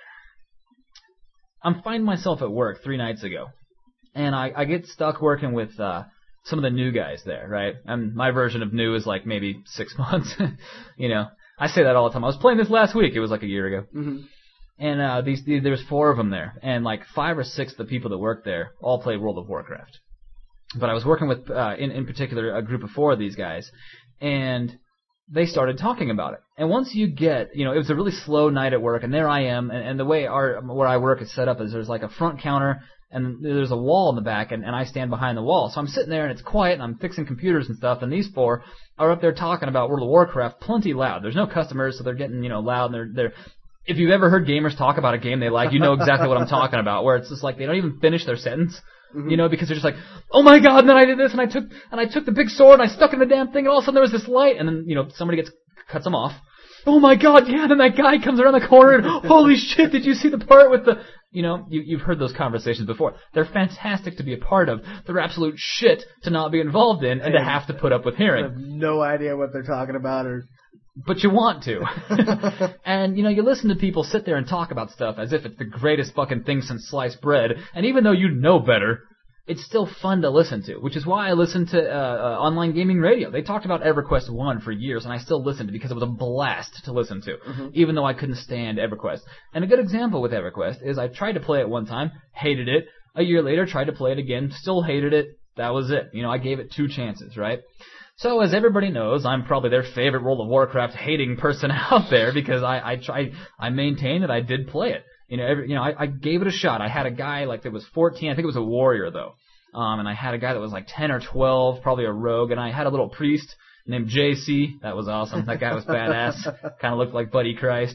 B: I'm finding myself at work three nights ago, and I, I get stuck working with uh, some of the new guys there, right? And my version of new is like maybe six months, you know. I say that all the time. I was playing this last week. It was like a year ago. Mm-hmm. And uh, these, these there's four of them there, and like five or six of the people that work there all play World of Warcraft. But I was working with, uh, in, in particular, a group of four of these guys, and they started talking about it. And once you get, you know, it was a really slow night at work, and there I am, and, and the way our where I work is set up is there's like a front counter, and there's a wall in the back, and, and I stand behind the wall. So I'm sitting there, and it's quiet, and I'm fixing computers and stuff, and these four are up there talking about World of Warcraft plenty loud. There's no customers, so they're getting, you know, loud, and they're, they're if you've ever heard gamers talk about a game they like, you know exactly what I'm talking about, where it's just like they don't even finish their sentence. Mm-hmm. You know, because they're just like, oh my god, and then I did this, and I took and I took the big sword, and I stuck it in the damn thing, and all of a sudden there was this light, and then, you know, somebody gets cuts them off. Oh my god, yeah, then that guy comes around the corner, and holy shit, did you see the part with the... You know, you, you've heard those conversations before. They're fantastic to be a part of. They're absolute shit to not be involved in and to have to put up with hearing.
D: I have no idea what they're talking about, or...
B: But you want to. And, you know, you listen to people sit there and talk about stuff as if it's the greatest fucking thing since sliced bread, and even though you know better, it's still fun to listen to, which is why I listen to uh, uh, online gaming radio. They talked about EverQuest one for years, and I still listened to it because it was a blast to listen to, mm-hmm. even though I couldn't stand EverQuest. And a good example with EverQuest is I tried to play it one time, hated it. A year later, tried to play it again, still hated it. That was it. You know, I gave it two chances, right? So, as everybody knows, I'm probably their favorite World of Warcraft hating person out there because I I try I maintain that I did play it. You know, every, you know, I, I gave it a shot. I had a guy like that was fourteen. I think it was a warrior though, um, and I had a guy that was like ten or twelve, probably a rogue, and I had a little priest named J C. That was awesome. That guy was badass. Kind of looked like Buddy Christ.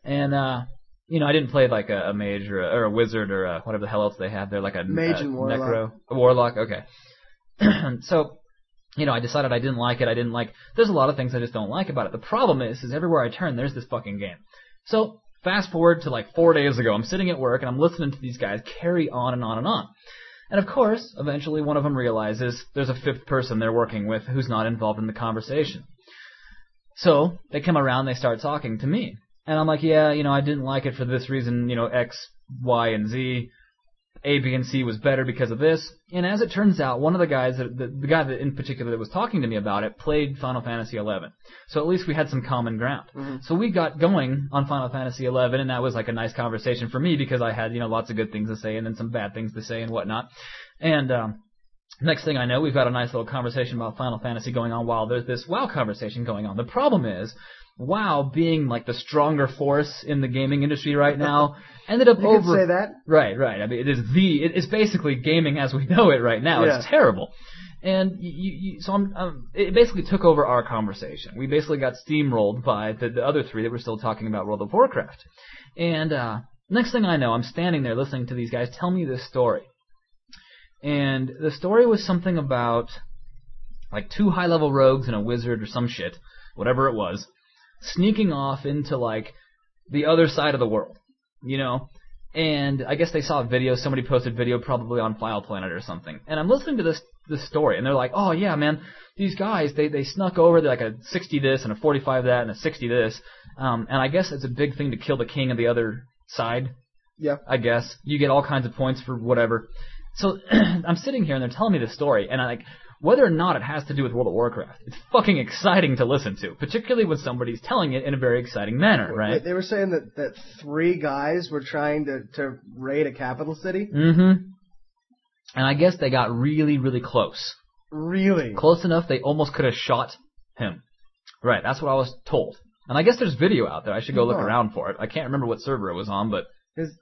B: And, uh, you know, I didn't play like a, a mage or a, or a wizard or a, whatever the hell else they have. They're like a
D: Mage
B: a
D: and warlock.
B: necro, a warlock. Okay. So, you know, I decided I didn't like it. I didn't like. There's a lot of things I just don't like about it. The problem is, is everywhere I turn, there's this fucking game. So fast forward to like four days ago, I'm sitting at work and I'm listening to these guys carry on and on and on. And of course, eventually one of them realizes there's a fifth person they're working with who's not involved in the conversation. So they come around, they start talking to me. And I'm like, yeah, you know, I didn't like it for this reason, you know, X, Y, and Z. A, B, and C was better because of this. And as it turns out, one of the guys, that, the, the guy that in particular that was talking to me about it, played Final Fantasy eleven. So at least we had some common ground. Mm-hmm. So we got going on Final Fantasy eleven, and that was like a nice conversation for me because I had, you know, lots of good things to say and then some bad things to say and whatnot. And um, next thing I know, we've got a nice little conversation about Final Fantasy going on while there's this WoW conversation going on. The problem is, WoW, being like the stronger force in the gaming industry right now, ended up
D: you
B: over.
D: You could say that.
B: Right, right. I mean, it is the. It is basically gaming as we know it right now.
D: Yeah.
B: It's terrible, and you, you, so I'm, um, it basically took over our conversation. We basically got steamrolled by the, the other three that were still talking about World of Warcraft. And uh, next thing I know, I'm standing there listening to these guys tell me this story, and the story was something about like two high-level rogues and a wizard or some shit, whatever it was, sneaking off into, like, the other side of the world, you know? And I guess they saw a video, somebody posted video probably on File Planet or something. And I'm listening to this this story, and they're like, oh, yeah, man, these guys, they, they snuck over, they're like a sixty this and a forty-five that and a sixty this. Um, and I guess it's a big thing to kill the king of the other side.
D: Yeah.
B: I guess. You get all kinds of points for whatever. So I'm sitting here, and they're telling me this story, and I like... Whether or not it has to do with World of Warcraft, it's fucking exciting to listen to, particularly when somebody's telling it in a very exciting manner, right?
D: Wait, they were saying that, that three guys were trying to, to raid a capital city?
B: Mm-hmm. And I guess they got really, really close.
D: Really?
B: Close enough they almost could have shot him. Right, that's what I was told. And I guess there's video out there. I should go look
D: oh.
B: around for it. I can't remember what server it was on, but...
D: Cause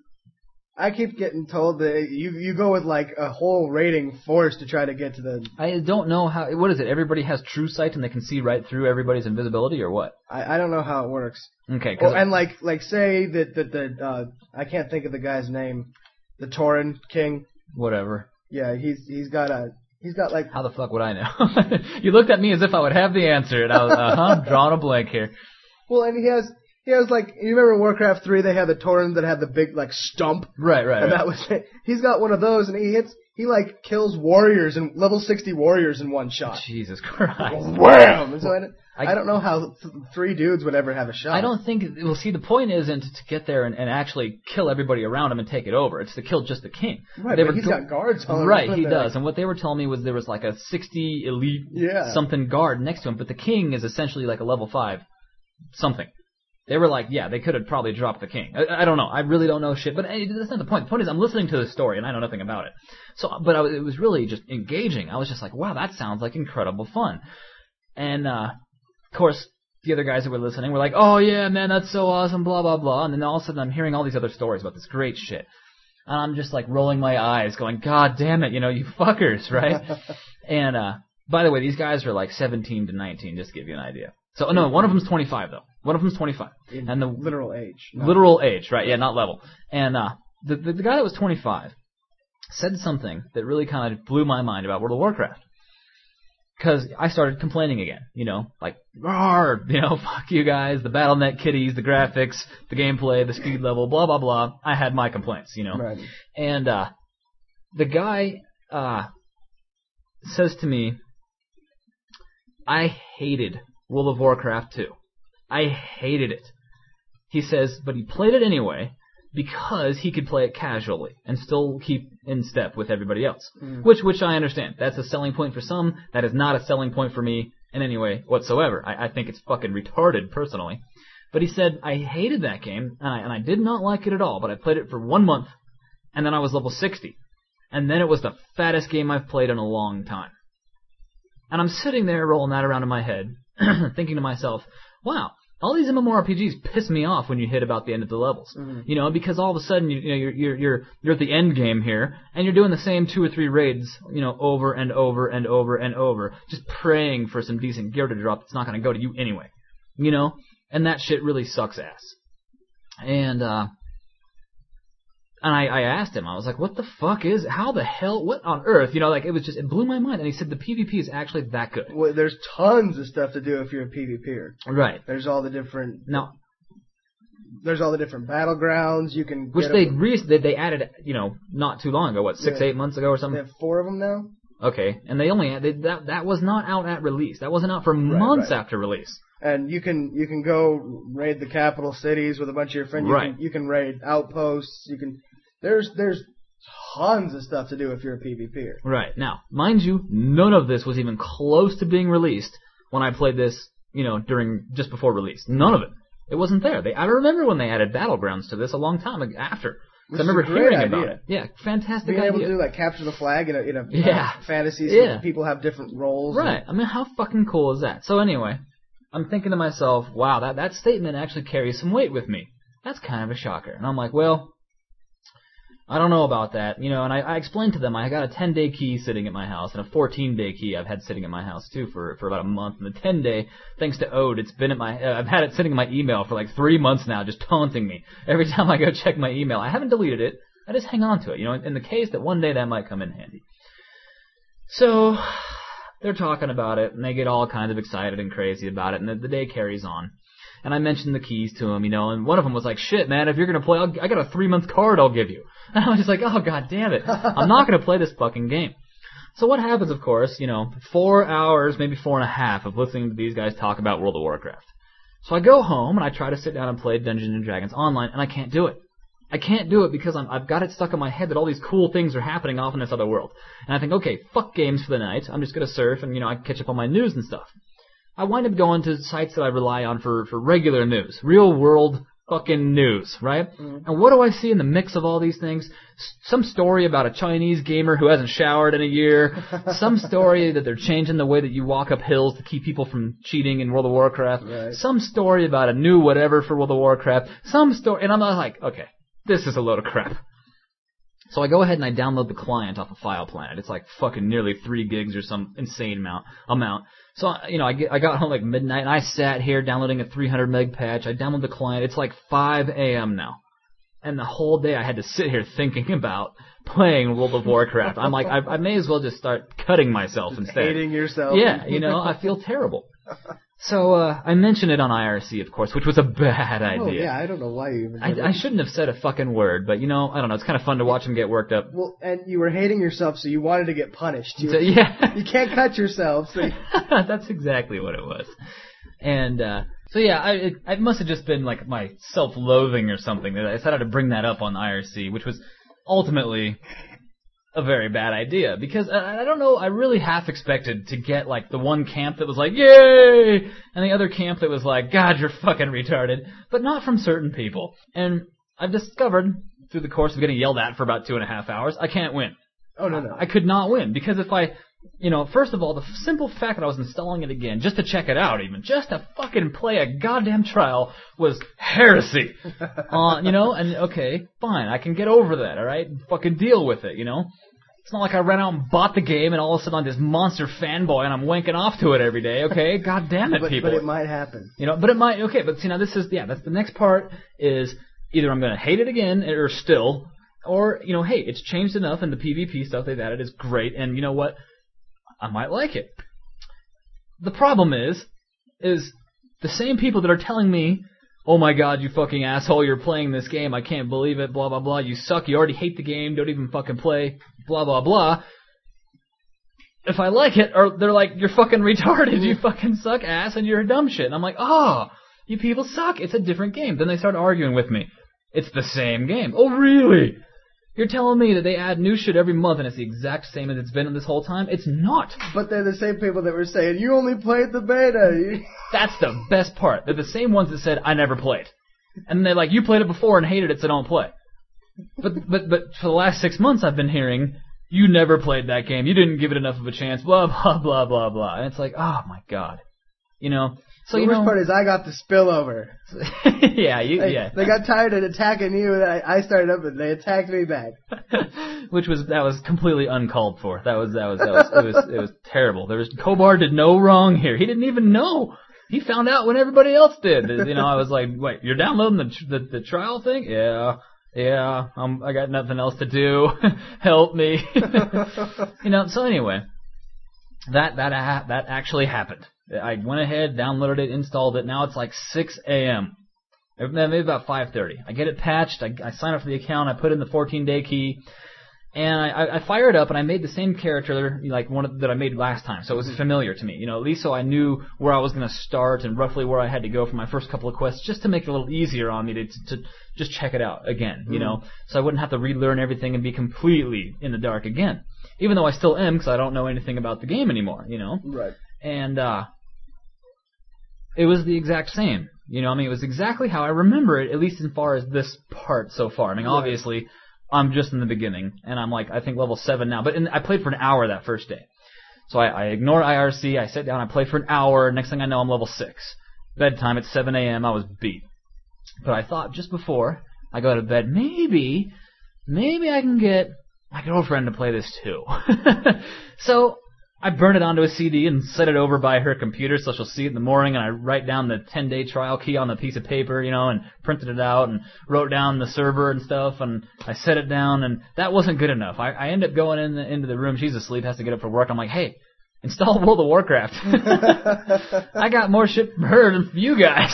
D: I keep getting told that you you go with like a whole raiding force to try to get to the...
B: I don't know how... What is it? Everybody has true sight and they can see right through everybody's invisibility, or what?
D: I, I don't know how it works.
B: Okay, cause
D: oh, and like like say that, that the... Uh, I can't think of the guy's name. The Tauren King.
B: Whatever.
D: Yeah, he's he's got a... He's got like...
B: How the fuck would I know? You looked at me as if I would have the answer, and I was, uh-huh, drawing a blank here.
D: Well, and he has... He has like, you remember in Warcraft three, they had the Tauren that had the big, like, stump?
B: Right, right,
D: And
B: right.
D: that was it. He's got one of those, and he hits, he like, kills warriors, and level sixty warriors in one shot.
B: Jesus Christ.
D: Wham! And so I,
B: I,
D: I don't know how th- three dudes would ever have a shot.
B: I don't think, well, see, the point isn't to get there and, and actually kill everybody around him and take it over. It's to kill just the king.
D: Right,
B: they
D: but
B: were
D: he's
B: do-
D: got guards all
B: Right,
D: around
B: he
D: there.
B: does. And what they were telling me was there was like a sixty elite
D: Yeah.
B: something guard next to him, but the king is essentially like a level five something. They were like, yeah, they could have probably dropped the king. I, I don't know. I really don't know shit. But that's not the point. The point is I'm listening to the story, and I know nothing about it. So, But I was, it was really just engaging. I was just like, wow, that sounds like incredible fun. And, uh, of course, the other guys that were listening were like, oh, yeah, man, that's so awesome, blah, blah, blah. And then all of a sudden I'm hearing all these other stories about this great shit. And I'm just like rolling my eyes going, God damn it, you know, you fuckers, right? And, uh, by the way, these guys are like seventeen to nineteen, just to give you an idea. So, oh, no, one of them's twenty-five, though. One of them's twenty-five.
D: In
B: and the
D: literal age. No.
B: Literal age, right, yeah, not level. And uh, the, the the guy that was twenty-five said something that really kind of blew my mind about World of Warcraft. Because I started complaining again, you know, like, roar, you know, fuck you guys, the Battle dot net kitties, the graphics, the gameplay, the speed level, blah, blah, blah. I had my complaints, you know.
D: Right.
B: And uh, the guy uh, says to me, I hated World of Warcraft two. I hated it. He says, but he played it anyway because he could play it casually and still keep in step with everybody else. Mm. Which which I understand. That's a selling point for some. That is not a selling point for me in any way whatsoever. I, I think it's fucking retarded, personally. But he said, I hated that game, and I, and I did not like it at all, but I played it for one month, and then I was level sixty. And then it was the fattest game I've played in a long time. And I'm sitting there rolling that around in my head, thinking to myself, wow, all these MMORPGs piss me off when you hit about the end of the levels. Mm-hmm. You know, because all of a sudden, you, you know, you're, you're, you're, you're at the end game here, and you're doing the same two or three raids, you know, over and over and over and over, just praying for some decent gear to drop that's not going to go to you anyway. You know? And that shit really sucks ass. And, uh, and I, I asked him, I was like, what the fuck is, how the hell, what on earth? You know, like, it was just, it blew my mind. And he said the PvP is actually that good.
D: Well, there's tons of stuff to do if you're a PvPer.
B: Right.
D: There's all the different...
B: Now,
D: There's all the different battlegrounds. You can
B: which
D: get
B: they,
D: them.
B: re- they they added, you know, not too long ago, what, six,
D: Yeah.
B: eight months ago or
D: They
B: something?
D: have four of them now.
B: Okay. And they only, had, they, that, that was not out at release. That wasn't out for months
D: right.
B: after release.
D: And you can you can go raid the capital cities with a bunch of your friends. You
B: Right.
D: Can, you can raid outposts. You can. There's there's tons of stuff to do if you're a PvPer.
B: Right. Now, mind you, none of this was even close to being released when I played this, you know, during, just before release. None of it. It wasn't there. They, I remember when they added Battlegrounds to this a long time after.
D: Which
B: I remember
D: is a great
B: hearing
D: idea.
B: about it. Yeah, fantastic
D: Being
B: idea.
D: able to do like capture the flag in a in a
B: Yeah.
D: uh, fantasy.
B: Yeah.
D: So people have different roles.
B: Right. I mean, how fucking cool is that? So anyway, I'm thinking to myself, wow, that, that statement actually carries some weight with me. That's kind of a shocker. And I'm like, well, I don't know about that. You know, and I, I explained to them I got a ten-day key sitting at my house and a fourteen-day key I've had sitting at my house, too, for, for about a month. And the ten-day, thanks to Ode, it's been at my, uh, I've had it sitting in my email for like three months now, just taunting me. Every time I go check my email, I haven't deleted it. I just hang on to it, you know, in the case that one day that might come in handy. So, they're talking about it, and they get all kinds of excited and crazy about it, and the, the day carries on. And I mentioned the keys to them, you know, and one of them was like, shit, man, if you're going to play, I'll, I got a three-month card I'll give you. And I was just like, oh, god damn it. I'm not going to play this fucking game. So what happens, of course, you know, four hours, maybe four and a half of listening to these guys talk about World of Warcraft. So I go home, and I try to sit down and play Dungeons and Dragons online, and I can't do it. I can't do it because I'm, I've got it stuck in my head that all these cool things are happening off in this other world. And I think, okay, fuck games for the night. I'm just going to surf and, you know, I catch up on my news and stuff. I wind up going to sites that I rely on for, for regular news. Real world fucking news, right? Mm-hmm. And what do I see in the mix of all these things? S- some story about a Chinese gamer who hasn't showered in a year. Some story that they're changing the way that you walk up hills to keep people from cheating in World of Warcraft. Right. Some story about a new whatever for World of Warcraft. Some story, and I'm like, okay, this is a load of crap. So I go ahead and I download the client off of File Planet. It's like fucking nearly three gigs or some insane amount. amount. So, you know, I, get, I got home like midnight, and I sat here downloading a three hundred meg patch. I download the client. It's like five a.m. now. And the whole day I had to sit here thinking about playing World of Warcraft. I'm like, I, I may as well just start cutting myself
D: just
B: instead.
D: Hating yourself.
B: Yeah, you know, I feel terrible. So uh, I mentioned it on I R C, of course, which was a bad idea.
D: Oh, yeah, I don't know why you even said
B: I, I shouldn't have said a fucking word, but, you know, I don't know. It's kind of fun to watch him get worked up.
D: Well, and you were hating yourself, so you wanted to get punished. You,
B: so, yeah.
D: You can't cut yourself. So you...
B: That's exactly what it was. And uh, so, yeah, I, it, it must have just been, like, my self-loathing or something that I decided to bring that up on I R C, which was ultimately a very bad idea, because I, I don't know, I really half expected to get like the one camp that was like, yay, and the other camp that was like, God, you're fucking retarded, but not from certain people. And I've discovered through the course of getting yelled at for about two and a half hours, I can't win.
D: Oh, no, no.
B: I, I could not win, because if I, you know, first of all, the simple fact that I was installing it again, just to check it out even, just to fucking play a goddamn trial, was heresy. uh, you know, and okay, fine, I can get over that, alright? Fucking deal with it, you know? It's not like I ran out and bought the game and all of a sudden I'm this monster fanboy and I'm wanking off to it every day, okay? God damn it,
D: but,
B: people.
D: But it might happen.
B: You know, but it might, okay, but see now this is, yeah, that's the next part is either I'm gonna hate it again, or still, or, you know, hey, it's changed enough and the PvP stuff they've added is great, and you know what? I might like it. The problem is, is the same people that are telling me, oh my god, you fucking asshole, you're playing this game, I can't believe it, blah blah blah, you suck, you already hate the game, don't even fucking play, blah blah blah. If I like it, or they're like, you're fucking retarded, you fucking suck ass, and you're a dumb shit. And I'm like, oh, you people suck, it's a different game. Then they start arguing with me. It's the same game. Oh really? You're telling me that they add new shit every month and it's the exact same as it's been in this whole time? It's not.
D: But they're the same people that were saying, you only played the beta.
B: That's the best part. They're the same ones that said, I never played. And they're like, you played it before and hated it, so don't play. But but but for the last six months I've been hearing, you never played that game, you didn't give it enough of a chance, blah, blah, blah, blah, blah. And it's like, oh my god. You know? So,
D: the
B: you
D: worst
B: know,
D: part is I got the spillover.
B: yeah, you,
D: they,
B: yeah.
D: They got tired of attacking you, and I, I started up, and they attacked me back.
B: Which was that was completely uncalled for. That was that was that was it was it was terrible. There was Kobar did no wrong here. He didn't even know. he found out when everybody else did. You know, I was like, wait, you're downloading the the, the trial thing? Yeah. Yeah, um, I got nothing else to do. Help me. You know, so anyway, that that ha- that actually happened. I went ahead, downloaded it, installed it. Now it's like six a.m. Maybe about five thirty. I get it patched. I, I sign up for the account. I put in the fourteen-day key. And I, I fired up, and I made the same character like one of, that I made last time, so it was familiar to me. You know, at least so I knew where I was going to start and roughly where I had to go for my first couple of quests, just to make it a little easier on me to to just check it out again. You mm. know, so I wouldn't have to relearn everything and be completely in the dark again. Even though I still am, because I don't know anything about the game anymore. You know,
D: right?
B: And uh, it was the exact same. You know, I mean, it was exactly how I remember it, at least as far as this part so far. I mean, obviously. Right. I'm just in the beginning, and I'm like, I think level seven now. But in, I played for an hour that first day. So I, I ignore I R C, I sit down, I play for an hour, next thing I know I'm level six. Bedtime at seven a.m., I was beat. But I thought just before I go to bed, maybe, maybe I can get my girlfriend to play this too. So I burn it onto a C D and set it over by her computer so she'll see it in the morning, and I write down the ten-day trial key on the piece of paper, you know, and printed it out and wrote down the server and stuff, and I set it down, and that wasn't good enough. I, I end up going in the, into the room. She's asleep, has to get up for work. I'm like, hey, install World of Warcraft. I got more shit from her than from you guys.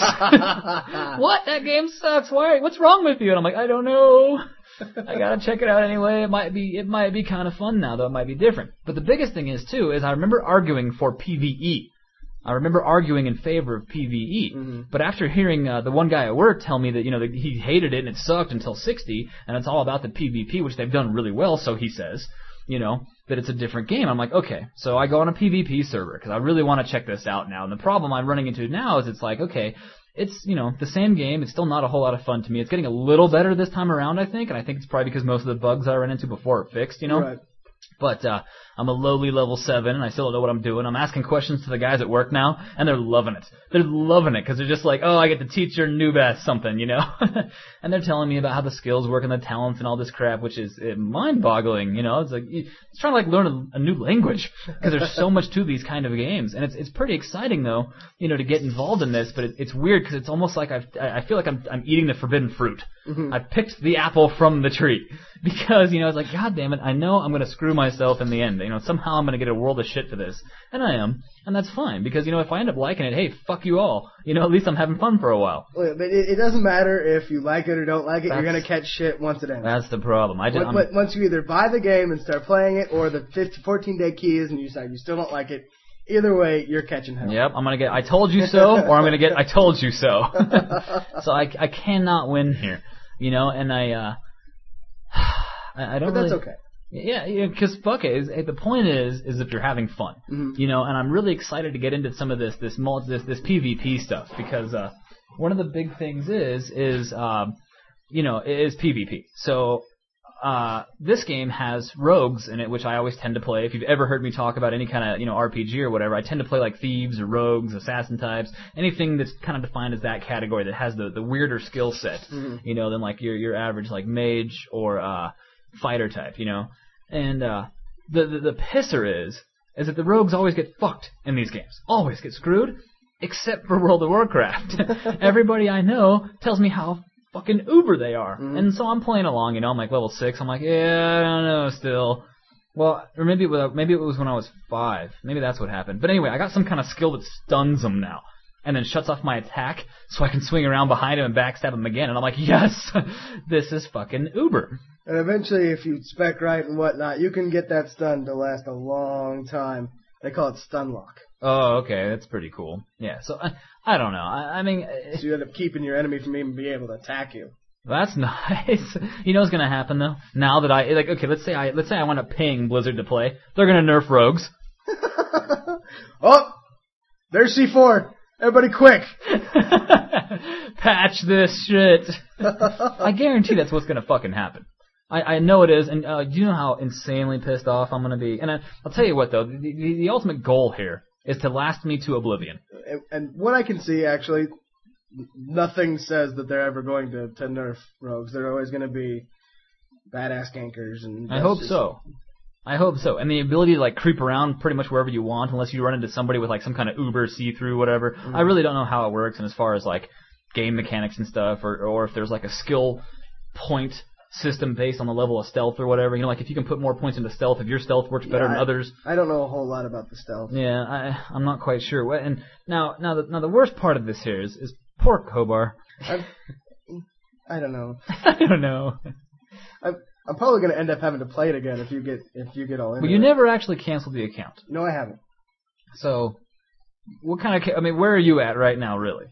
B: What? That game sucks. Why? What's wrong with you? And I'm like, I don't know. I gotta check it out anyway. It might be, it might be kind of fun now, though. It might be different. But the biggest thing is too is I remember arguing for PvE. I remember arguing in favor of PvE. Mm-hmm. But after hearing uh, the one guy at work tell me that you know that he hated it and it sucked until sixty, and it's all about the PvP, which they've done really well, so he says. You know that it's a different game. I'm like, okay, so I go on a PvP server because I really want to check this out now. And the problem I'm running into now is it's like, okay. It's, you know, the same game. It's still not a whole lot of fun to me. It's getting a little better this time around, I think, and I think it's probably because most of the bugs I ran into before are fixed, you know?
D: Right.
B: But uh, I'm a lowly level seven, and I still don't know what I'm doing. I'm asking questions to the guys at work now, and they're loving it. They're loving it because they're just like, oh, I get to teach your noob ass something, you know? And they're telling me about how the skills work and the talents and all this crap, which is uh, mind-boggling, you know? It's like it's trying to like learn a, a new language because there's so much to these kind of games, and it's it's pretty exciting though, you know, to get involved in this. But it, it's weird because it's almost like I've, I feel like I'm I'm eating the forbidden fruit. Mm-hmm. I picked the apple from the tree because you know it's like, God damn it, I know I'm gonna screw myself in the end. You know, somehow I'm gonna get a world of shit for this, and I am, and that's fine because you know if I end up liking it, hey, fuck you all. You know, at least I'm having fun for a while.
D: Well, but it, it doesn't matter if you like it or don't like it. That's, you're gonna catch shit once it ends.
B: That's the problem. I just,
D: once, once you either buy the game and start playing it, or the fourteen-day key is and you decide you still don't like it. Either way, you're catching hell.
B: Yep, I'm gonna get I told you so, or I'm gonna get I told you so. So I I cannot win here. You know, and I, uh, I, I don't.
D: But that's
B: really,
D: okay.
B: Yeah, because yeah, fuck it. Is, the point is, is if you're having fun, mm-hmm. you know. And I'm really excited to get into some of this, this, multi, this, this PvP stuff because uh, one of the big things is, is, um, you know, is PvP. So. Uh, this game has rogues in it, which I always tend to play. If you've ever heard me talk about any kind of, you know, R P G or whatever, I tend to play like thieves or rogues, assassin types, anything that's kind of defined as that category that has the, the weirder skill set, mm-hmm. you know, than like your your average like mage or uh, fighter type, you know. And uh, the, the the pisser is is that the rogues always get fucked in these games, always get screwed, except for World of Warcraft. Everybody I know tells me how fucking uber they are. Mm-hmm. And so I'm playing along, you know, I'm like level six, I'm like, yeah, I don't know still. Well, or maybe it was, maybe it was when I was five. Maybe that's what happened. But anyway, I got some kind of skill that stuns them now. And then shuts off my attack so I can swing around behind him and backstab him again. And I'm like, yes, this is fucking uber.
D: And eventually, if you spec right and whatnot, you can get that stun to last a long time. They call it stun lock.
B: Oh, okay, that's pretty cool. Yeah, so I, I don't know. I, I mean,
D: so you end up keeping your enemy from even being able to attack you.
B: That's nice. You know what's gonna happen though? Now that I like, okay, let's say I let's say I want to paying Blizzard to play. They're gonna nerf rogues.
D: Oh, there's C four. Everybody, quick!
B: Patch this shit. I guarantee that's what's gonna fucking happen. I, I know it is, and uh, do you know how insanely pissed off I'm gonna be? And I, I'll tell you what though, the, the, the ultimate goal here is to last me to oblivion.
D: And, and what I can see, actually, nothing says that they're ever going to, to nerf rogues. They're always going to be badass gankers. And
B: I hope just... so. I hope so. And the ability to like creep around pretty much wherever you want, unless you run into somebody with like some kind of Uber see-through, whatever. Mm-hmm. I really don't know how it works, and as far as like game mechanics and stuff, or or if there's like a skill point system based on the level of stealth or whatever. You know, like if you can put more points into stealth, if your stealth works better
D: yeah,
B: than
D: I,
B: others.
D: I don't know a whole lot about the stealth.
B: Yeah, I, I'm not quite sure. And now, now the now the worst part of this here is is poor Kobar.
D: I've, I don't know.
B: I don't know.
D: I'm, I'm probably going to end up having to play it again if you get if you get all in.
B: But you
D: it.
B: never actually canceled the account.
D: No, I haven't.
B: So, what kind of? Ca- I mean, where are you at right now, really?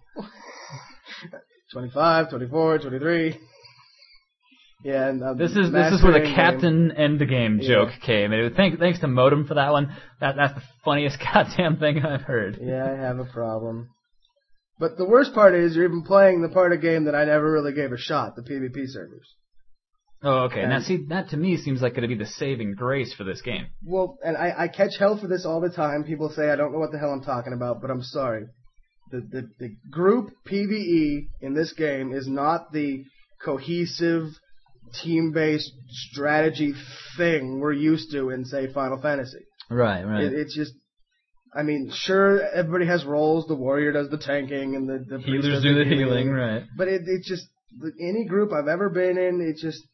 D: twenty-five, twenty-four, twenty-three. Yeah, and um,
B: this is this is where the
D: game.
B: captain end the game
D: yeah.
B: joke came. And it was thanks thanks to Modem for that one. That that's the funniest goddamn thing I've heard.
D: Yeah, I have a problem. But the worst part is you're even playing the part of the game that I never really gave a shot, the PvP servers.
B: Oh, okay.
D: And
B: now, see, that to me seems like going to be the saving grace for this game.
D: Well, and I, I catch hell for this all the time. People say I don't know what the hell I'm talking about, but I'm sorry. The the, the group PvE in this game is not the cohesive, team-based strategy thing we're used to in, say, Final Fantasy.
B: Right, right.
D: It, it's just... I mean, sure, everybody has roles. The warrior does the tanking, and the, the priest
B: healers
D: does
B: do
D: the
B: the
D: healing.
B: healing, right?
D: But it it just any group I've ever been in, it just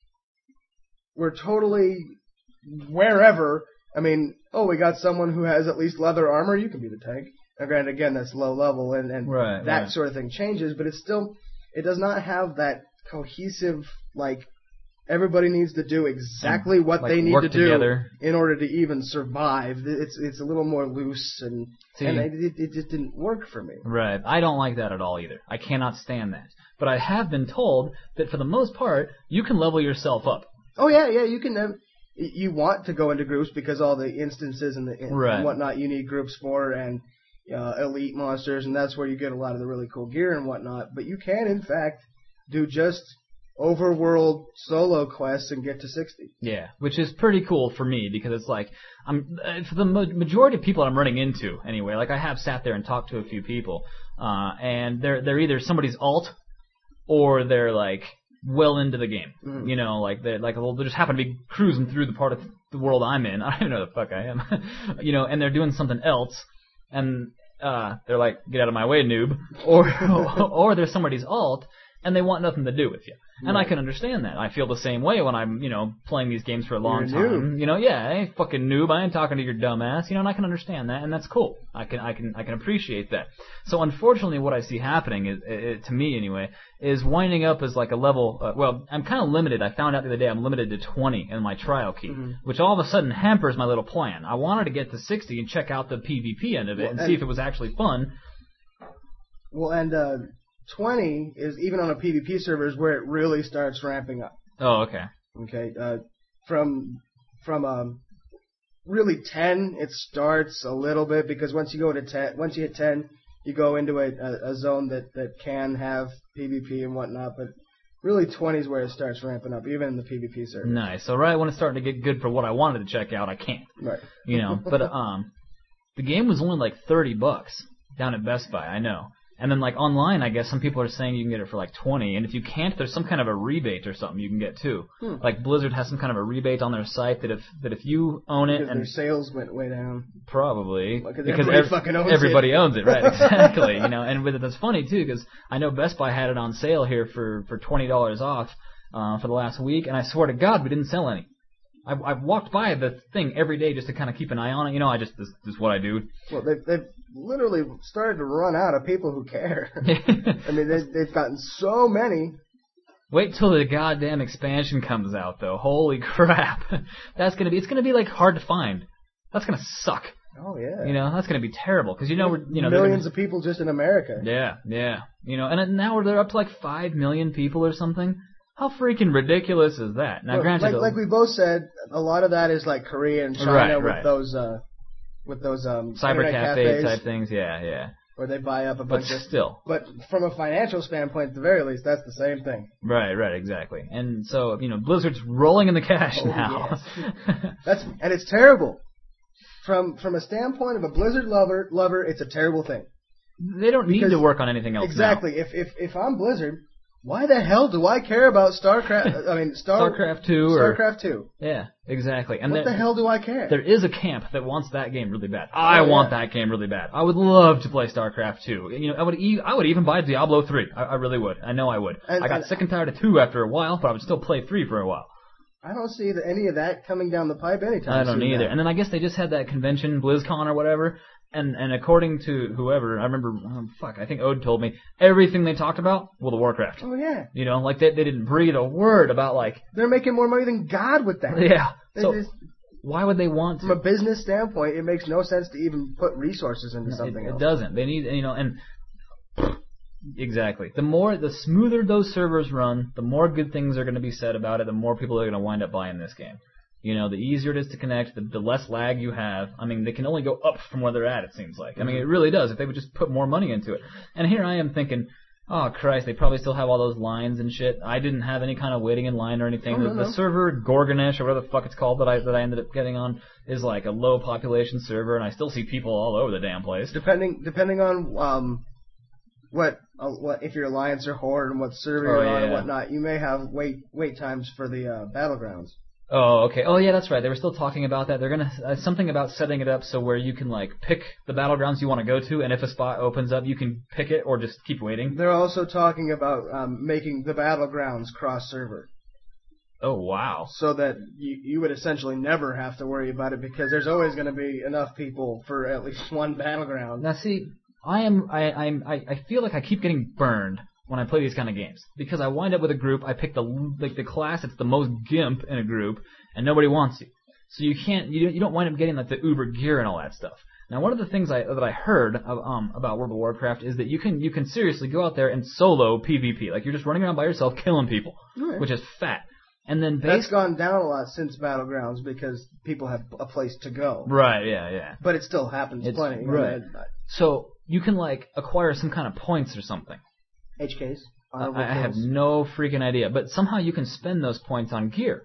D: we're totally wherever. I mean, oh, we got someone who has at least leather armor. You can be the tank. Now, granted, again, that's low level, and and
B: right,
D: that
B: right.
D: sort of thing changes. But it's still it does not have that cohesive like. Everybody needs to do exactly what
B: like
D: they need
B: work
D: to do
B: together.
D: in order to even survive. It's it's a little more loose, and
B: See,
D: and it, it, it just didn't work for me.
B: Right. I don't like that at all either. I cannot stand that. But I have been told that for the most part, you can level yourself up.
D: Oh yeah, yeah. You can. Uh, you want to go into groups because all the instances and the and
B: right.
D: whatnot you need groups for, and uh, elite monsters, and that's where you get a lot of the really cool gear and whatnot. But you can, in fact, do just overworld solo quests and get to sixty.
B: Yeah, which is pretty cool for me because it's like I'm uh, for the ma- majority of people I'm running into anyway. Like I have sat there and talked to a few people, uh, and they're they're either somebody's alt or they're like well into the game. Mm. You know, like they like well, they just happen to be cruising through the part of the world I'm in. I don't even know the fuck I am. You know, and they're doing something else, and uh, they're like, get out of my way, noob, or or they're somebody's alt. And they want nothing to do with you. And right. I can understand that. I feel the same way when I'm, you know, playing these games for a long
D: You're a
B: time.
D: noob.
B: You know, yeah, hey, fucking noob, I ain't talking to your dumb ass. You know, and I can understand that, and that's cool. I can, I can, I can appreciate that. So unfortunately, what I see happening is, it, to me anyway, is winding up as like a level. Uh, well, I'm kind of limited. I found out the other day I'm limited to twenty in my trial key, mm-hmm. which all of a sudden hampers my little plan. I wanted to get to sixty and check out the PvP end of it well, and, and see if it was actually fun.
D: Well, and. uh twenty is even on a PvP server is where it really starts ramping up.
B: Oh, okay.
D: Okay. Uh, from from um, really ten, it starts a little bit because once you go to ten, once you hit ten, you go into a, a, a zone that, that can have PvP and whatnot. But really, twenty is where it starts ramping up, even in the PvP server.
B: Nice. So right when it's starting to get good for what I wanted to check out, I can't.
D: Right.
B: You know, but um, the game was only like thirty bucks down at Best Buy. I know. And then, like, online, I guess some people are saying you can get it for, like, twenty. And if you can't, there's some kind of a rebate or something you can get, too. Hmm. Like, Blizzard has some kind of a rebate on their site that if that if you own it...
D: Because
B: and
D: their sales went way down.
B: Probably.
D: Well,
B: because
D: everybody
B: ev-
D: fucking owns
B: everybody
D: it.
B: owns it, right, exactly. You know, and with it, that's funny, too, because I know Best Buy had it on sale here for, for twenty dollars off uh, for the last week. And I swear to God, we didn't sell any. I've, I've walked by the thing every day just to kind of keep an eye on it. You know, I just this, this is what I do.
D: Well, they've, they've literally started to run out of people who care. I mean, they, they've gotten so many.
B: Wait till the goddamn expansion comes out, though. Holy crap. That's gonna be. It's gonna be like hard to find. That's gonna suck.
D: Oh yeah.
B: You know, that's gonna be terrible because you know we're you know
D: millions
B: gonna,
D: of people just in America.
B: Yeah, yeah. You know, and now they're up to like five million people or something. How freaking ridiculous is that? Now,
D: well,
B: granted,
D: like, like we both said, a lot of that is like Korea and China
B: right,
D: with
B: right.
D: those, uh, with those um,
B: cyber cafe
D: cafes,
B: type things. Yeah, yeah.
D: Where they buy up a
B: but
D: bunch of.
B: still.
D: But from a financial standpoint, at the very least, that's the same thing.
B: Right, right, exactly. And so you know, Blizzard's rolling in the cash
D: oh,
B: now.
D: Yes. That's and it's terrible. From from a standpoint of a Blizzard lover, lover, it's a terrible thing.
B: They don't
D: because
B: need to work on anything else.
D: Exactly.
B: Now.
D: If if if I'm Blizzard, why the hell do I care about StarCraft? I mean, Star,
B: StarCraft two or
D: StarCraft two.
B: Yeah, exactly. And
D: what
B: there,
D: the hell do I care?
B: There is a camp that wants that game really bad. I
D: Oh, yeah.
B: want that game really bad. I would love to play StarCraft two. You know, I would e- I would even buy Diablo three. I, I really would. I know I would.
D: And-
B: I got
D: and-
B: sick and tired of two after a while, but I would still play three for a while.
D: I don't see the, any of that coming down the pipe anytime
B: I don't
D: soon
B: either.
D: now.
B: And then I guess they just had that convention, BlizzCon or whatever, and and according to whoever, I remember, oh, fuck, I think Ode told me, everything they talked about, World of Warcraft.
D: Oh yeah,
B: You know, like they, they didn't breathe a word about like,
D: they're making more money than God with that.
B: yeah.
D: They
B: So
D: just,
B: why would they want to?
D: from a business standpoint, it makes no sense to even put resources into something
B: it, it
D: else.
B: doesn't. They need, you know, and exactly. The more, the smoother those servers run, the more good things are going to be said about it. The more people are going to wind up buying this game. You know, the easier it is to connect, the, the less lag you have. I mean, they can only go up from where they're at. It seems like. I mean, it really does. If they would just put more money into it. And here I am thinking, oh Christ, they probably still have all those lines and shit. I didn't have any kind of waiting in line or anything.
D: Oh, no,
B: the,
D: no.
B: the server Gorgonesh or whatever the fuck it's called that I that I ended up getting on is like a low population server, and I still see people all over the damn place.
D: Depending depending on um what uh, what if you're Alliance or Horde and what server
B: Oh,
D: you're on and
B: yeah.
D: whatnot, you may have wait wait times for the uh, battlegrounds.
B: Oh, okay. Oh, yeah, that's right. They were still talking about that. They're gonna uh, something about setting it up so where you can like pick the battlegrounds you want to go to, and if a spot opens up, you can pick it or just keep waiting.
D: They're also talking about um, making the battlegrounds cross server,
B: Oh, wow.
D: so that you you would essentially never have to worry about it because there's always going to be enough people for at least one battleground.
B: Now, see, I am I I'm I, I feel like I keep getting burned when I play these kind of games because I wind up with a group. I pick the like the class that's the most gimp in a group, and nobody wants you. So you can't you don't, you don't wind up getting like the uber gear and all that stuff. Now, one of the things I that I heard of, um about World of Warcraft is that you can you can seriously go out there and solo PvP, like you're just running around by yourself killing people,
D: Right.
B: which is fat. And then
D: That's
B: based
D: gone down a lot since battlegrounds because people have a place to go.
B: right, yeah, yeah.
D: But it still happens
B: It's-
D: plenty.
B: right.
D: I mean,
B: So you can like acquire some kind of points or something.
D: H Ks.
B: I,
D: honorable
B: I have
D: kills.
B: no freaking idea, but somehow you can spend those points on gear.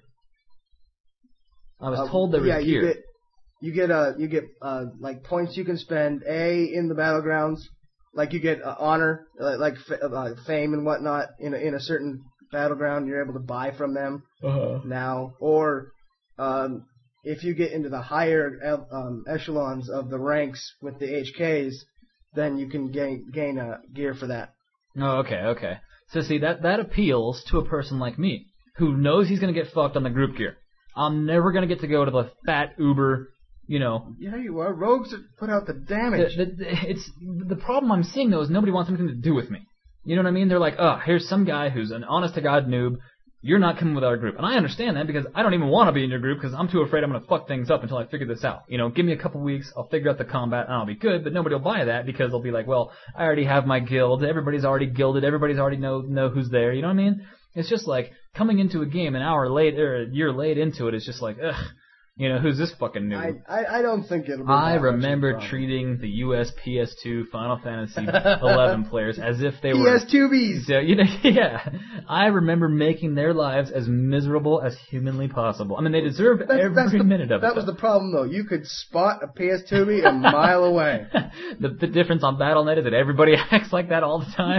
B: I was
D: Uh,
B: told there was
D: yeah,
B: gear.
D: you get you get uh you get uh like points you can spend a in the battlegrounds, like you get uh, honor uh, like f- uh, fame and whatnot in a, in a certain battleground. You're able to buy from them
B: uh,
D: now, or um, if you get into the higher el- um, echelons of the ranks with the H Ks, then you can gain gain uh, gear for that.
B: oh, okay, okay. So see, that that appeals to a person like me who knows he's gonna get fucked on the group gear. I'm never gonna get to go to the fat Uber, you know.
D: Yeah, you are. Rogues that put out the
B: The,
D: damage.
B: the, it's the problem I'm seeing though is nobody wants anything to do with me. You know what I mean? They're like, oh, here's some guy who's an honest to God noob. You're not coming with our group. And I understand that because I don't even want to be in your group because I'm too afraid I'm going to fuck things up until I figure this out. You know, give me a couple weeks, I'll figure out the combat, and I'll be good, but nobody will buy that because they'll be like, well, I already have my guild, everybody's already guilded, everybody's already know know who's there, you know what I mean? It's just like, coming into a game an hour late, or a year late into it, it's just like, ugh, you know, who's this fucking
D: I,
B: noob?
D: I I don't think it'll. Be
B: I
D: that much of a
B: remember
D: problem.
B: treating the U S P S two Final Fantasy eleven players as if they
D: P
B: were...
D: S two Bs.
B: So, you know, yeah. I remember making their lives as miserable as humanly possible. I mean, they deserved
D: That's-
B: every
D: that's the-
B: minute of it.
D: That was
B: though.
D: the problem, though. You could spot a P S two B a mile away.
B: the, the difference on Battle net is that everybody acts like that all the time.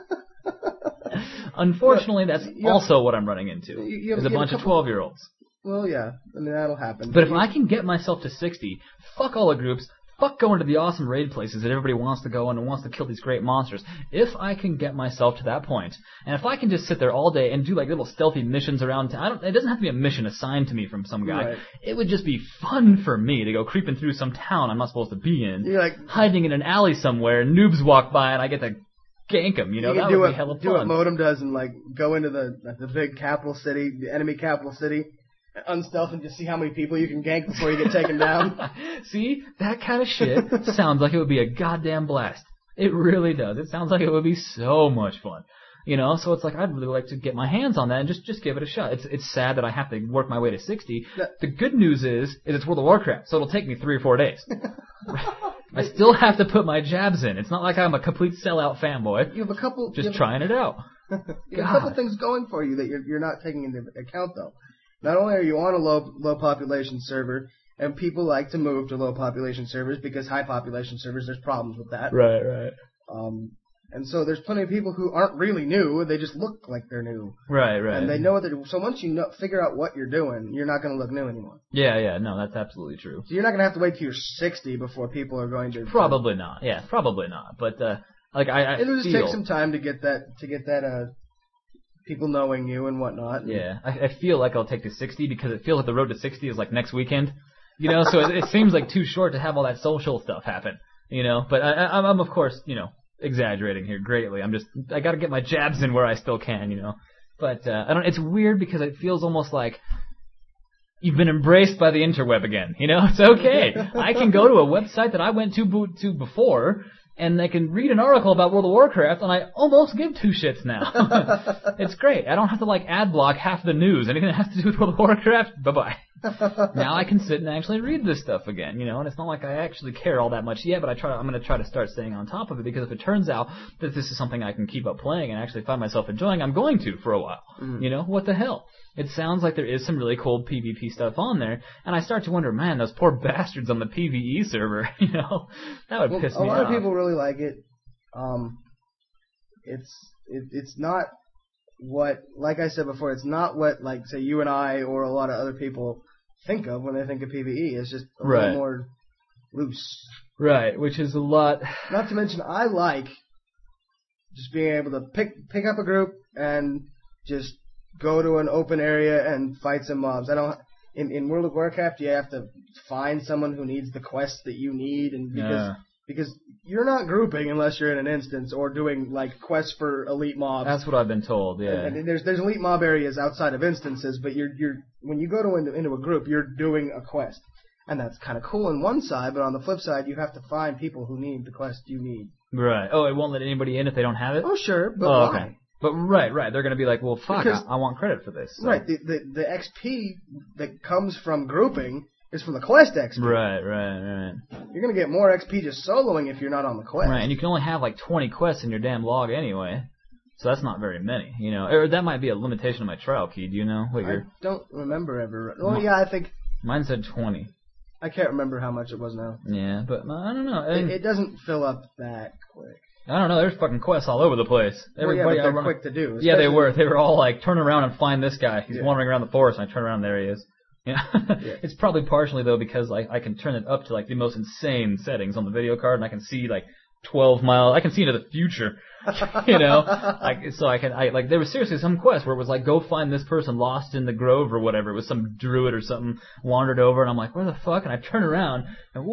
B: Unfortunately, that's
D: you-
B: also what I'm running into,
D: you- you have-
B: is a
D: you have a
B: bunch of
D: couple-
B: twelve-year-olds.
D: Well, yeah, I mean that'll happen.
B: But if I can get myself to sixty, fuck all the groups, fuck going to the awesome raid places that everybody wants to go and wants to kill these great monsters. If I can get myself to that point, and if I can just sit there all day and do like little stealthy missions around town, I don't, it doesn't have to be a mission assigned to me from some guy.
D: Right.
B: It would just be fun for me to go creeping through some town I'm not supposed to be in,
D: You're like-
B: hiding in an alley somewhere, and noobs walk by and I get to gank them, you know,
D: you
B: that
D: can do
B: would
D: what
B: be hella
D: do what
B: fun.
D: Modem does and like go into the the big capital city, the enemy capital city, unstealth and just see how many people you can gank before you get taken down.
B: See, that kind of shit sounds like it would be a goddamn blast. It really does. It sounds like it would be so much fun. You know, so it's like I'd really like to get my hands on that and just, just give it a shot. It's it's sad that I have to work my way to sixty.
D: Yeah.
B: The good news is, is it's World of Warcraft, so it'll take me three or four days. I still have to put my jabs in. It's not like I'm a complete sellout fanboy.
D: You have a couple.
B: Just
D: you have,
B: trying it out.
D: you have a couple
B: God.
D: things going for you that you're you're not taking into account though. Not only are you on a low low population server, and people like to move to low population servers because high population servers there's problems with that.
B: Right, right.
D: Um, And so there's plenty of people who aren't really new. They just look like they're new.
B: Right, right.
D: And they know what they're doing. So once you know, figure out what you're doing, you're not going to look new anymore.
B: Yeah, yeah. No, that's absolutely true.
D: So you're not going to have to wait till you're sixty before people are going to...
B: Probably not. Yeah, probably not. But, uh, like, I, I
D: It'll just
B: feel...
D: take some time to get that, to get that, uh, people knowing you and whatnot.
B: Yeah, I, I feel like I'll take to sixty because it feels like the road to sixty is like next weekend. You know, so it, it seems like too short to have all that social stuff happen. You know, but I, I, I'm, of course, you know, exaggerating here greatly. I'm just, I gotta get my jabs in where I still can, you know. But, uh, I don't, it's weird because it feels almost like you've been embraced by the interweb again, you know. It's okay. I can go to a website that I went to, to before, and I can read an article about World of Warcraft, and I almost give two shits now. It's great. I don't have to, like, ad block half the news. Anything that has to do with World of Warcraft, bye-bye. Now I can sit and actually read this stuff again, you know, and it's not like I actually care all that much yet, but I try. I'm going to try to start staying on top of it, because if it turns out that this is something I can keep up playing and actually find myself enjoying, I'm going to for a while. Mm. You know, what the hell? It sounds like there is some really cool PvP stuff on there, and I start to wonder, man, those poor bastards on the PvE server, you know, that would
D: well,
B: piss me
D: off. A lot
B: off.
D: of people really like it. Um, it's it, it's not what, like I said before, it's not what, like, say, you and I or a lot of other people think of when they think of PvE. It's just a
B: right.
D: little more loose.
B: Right, which is a lot.
D: Not to mention, I like just being able to pick pick up a group and just go to an open area and fight some mobs. I don't. In in World of Warcraft, you have to find someone who needs the quests that you need, and because
B: yeah.
D: because you're not grouping unless you're in an instance or doing like quests for elite mobs.
B: That's what I've been told. Yeah.
D: And, and there's there's elite mob areas outside of instances, but you're you're when you go to into, into a group, you're doing a quest, and that's kind of cool on one side. But on the flip side, you have to find people who need the quest you need.
B: Right. Oh, it won't let anybody in if they don't have it?
D: Oh, sure, but
B: oh,
D: why?
B: Okay. But right, right. They're going to be like, well, fuck,
D: Because,
B: I, I want credit for this. So.
D: Right. The, the the X P that comes from grouping is from the quest X P.
B: Right, right, right.
D: You're going to get more X P just soloing if you're not on the quest.
B: Right, and you can only have like twenty quests in your damn log anyway. So that's not very many, you know. Or that might be a limitation of my trial key. Do you know what
D: I
B: your...
D: don't remember ever... Oh, yeah, I think...
B: Mine said twenty.
D: I can't remember how much it was now.
B: Yeah, but I don't know. I mean,
D: it, it doesn't fill up that quick.
B: I don't know. There's fucking quests all over the place. Everybody,
D: well, yeah, but they're
B: run...
D: quick to do.
B: Yeah, they were. They were all like, turn around and find this guy. He's
D: yeah.
B: wandering around the forest, and I turn around, and there he is. Yeah.
D: yeah. It's
B: probably partially, though, because like I can turn it up to like the most insane settings on the video card, and I can see like twelve miles. I can see into the future. You know, like so I can. I like there was seriously some quest where it was like, go find this person lost in the grove or whatever. It was some druid or something wandered over, and I'm like, where the fuck? And I turn around, and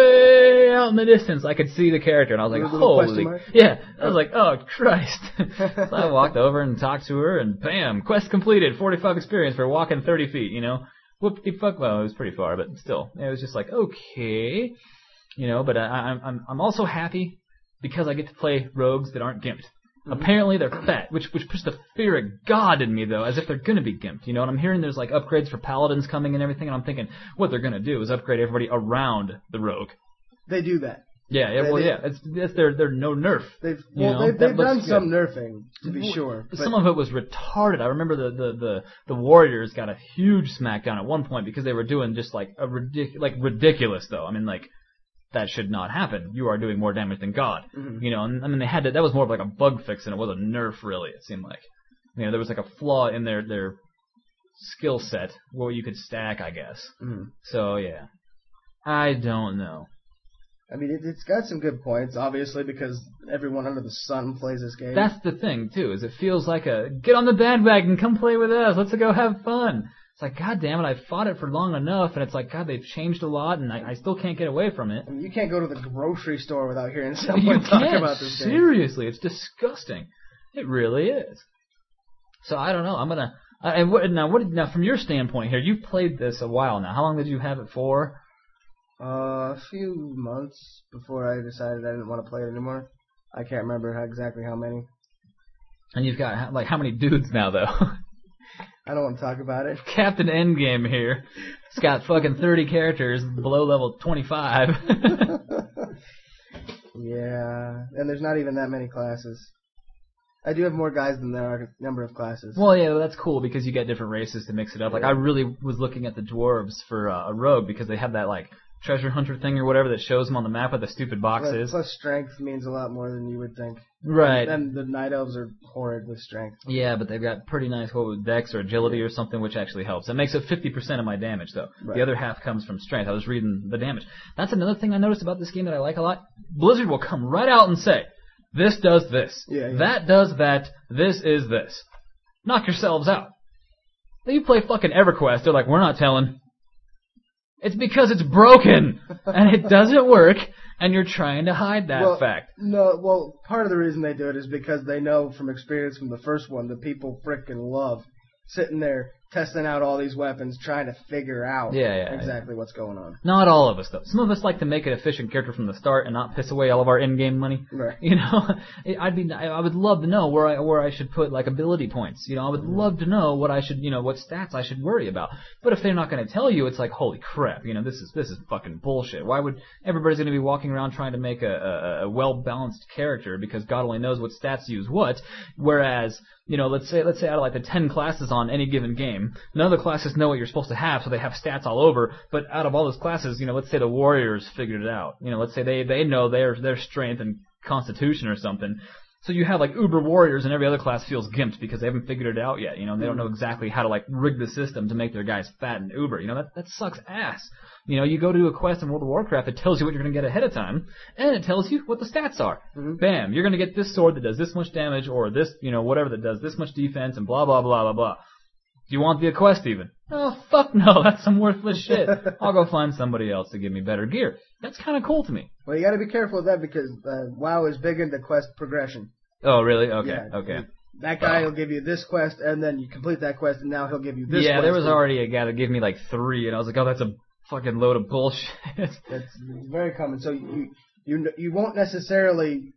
B: way out in the distance, I could see the character, and I was like, holy, yeah. I was like, oh Christ. So I walked over and talked to her, and bam, quest completed, forty-five experience for walking thirty feet. You know, whoop-de fuck. Well, it was pretty far, but still, it was just like, okay, you know. But I, I'm I'm I'm also happy, because I get to play rogues that aren't gimped. Mm-hmm. Apparently they're fat, which which puts the fear of God in me, though, as if they're going to be gimped. You know, and I'm hearing there's like upgrades for paladins coming and everything, and I'm thinking what they're going to do is upgrade everybody around the rogue.
D: They do that.
B: Yeah, yeah,
D: they,
B: well,
D: they,
B: yeah, it's, it's their their no nerf.
D: They've well,
B: know?
D: they've, they've done
B: good.
D: some nerfing, to be sure.
B: But some of it was retarded. I remember the, the, the, the Warriors got a huge smackdown at one point because they were doing just like a ridic- like ridiculous though. I mean, like, that should not happen. You are doing more damage than God. Mm-hmm. You know, and I mean, they had to, that was more of like a bug fix than it was a nerf, really, it seemed like. You know, there was like a flaw in their, their skill set where you could stack, I guess.
D: Mm-hmm.
B: So, yeah. I don't know.
D: I mean, it, it's got some good points, obviously, because everyone under the sun plays this game.
B: That's the thing, too, is it feels like a, get on the bandwagon, come play with us, let's go have fun. It's like, God damn it, I've fought it for long enough, and it's like, God, they've changed a lot, and I, I still can't get away from it.
D: I mean, you can't go to the grocery store without hearing someone
B: you
D: talk
B: can't,
D: about this game.
B: Seriously, it's disgusting. It really is. So, I don't know, I'm gonna, uh, and what, now, what, now, from your standpoint here, you've played this a while now. How long did you have it for?
D: Uh, a few months before I decided I didn't want to play it anymore. I can't remember how, exactly how many.
B: And you've got, like, how many dudes now, though?
D: I don't want to talk about it.
B: Captain Endgame here. It's got fucking thirty characters below level twenty-five.
D: Yeah, and there's not even that many classes. I do have more guys than there are number of classes.
B: Well, yeah, that's cool because you get different races to mix it up. Like, I really was looking at the dwarves for uh, a rogue because they have that, like, treasure hunter thing or whatever that shows them on the map what the stupid box
D: Plus,
B: is.
D: plus strength means a lot more than you would think.
B: Right.
D: And the night elves are horrid with strength.
B: Yeah, but they've got pretty nice what with dex or agility or something, which actually helps. It makes up fifty percent of my damage, though.
D: Right.
B: The other half comes from strength. I was reading the damage. That's another thing I noticed about this game that I like a lot. Blizzard will come right out and say, this does this.
D: Yeah, yeah.
B: That does that. This is this. Knock yourselves out. Then you play fucking EverQuest, they're like, we're not telling. It's because it's broken, and it doesn't work, and you're trying to hide that
D: well,
B: fact.
D: No, well, part of the reason they do it is because they know from experience from the first one that people frickin' love sitting there testing out all these weapons, trying to figure out
B: Yeah, yeah,
D: exactly what's going on.
B: Not all of us, though. Some of us like to make an efficient character from the start and not piss away all of our in-game money.
D: Right.
B: You know, I'd be, I would love to know where I where I should put like ability points. You know, I would love to know what I should, you know, what stats I should worry about. But if they're not going to tell you, it's like, holy crap, you know, this is this is fucking bullshit. Why would everybody's going to be walking around trying to make a, a, a well-balanced character because God only knows what stats use what? Whereas, you know, let's say let's say out of like the ten classes on any given game, none of the classes know what you're supposed to have, so they have stats all over. But out of all those classes, you know, let's say the warriors figured it out. You know, let's say they they know their their strength and constitution or something. So you have like uber warriors, and every other class feels gimped because they haven't figured it out yet. You know, and they don't know exactly how to like rig the system to make their guys fat and uber. You know, that that sucks ass. You know, you go to a quest in World of Warcraft, it tells you what you're going to get ahead of time, and it tells you what the stats are.
D: Mm-hmm.
B: Bam, you're going to get this sword that does this much damage, or this, you know, whatever that does this much defense, and blah blah blah blah blah. Do you want the quest even? Oh, fuck no, that's some worthless shit. I'll go find somebody else to give me better gear. That's kind of cool to me.
D: Well, you got to be careful with that because uh, WoW is big into quest progression.
B: Oh, really? Okay,
D: Yeah,
B: okay.
D: That guy will give you this quest, and then you complete that quest, and now he'll give you this
B: Yeah,
D: quest.
B: there was already a guy that gave me like three, and I was like, oh, that's a fucking load of bullshit.
D: That's very common. So you you you won't necessarily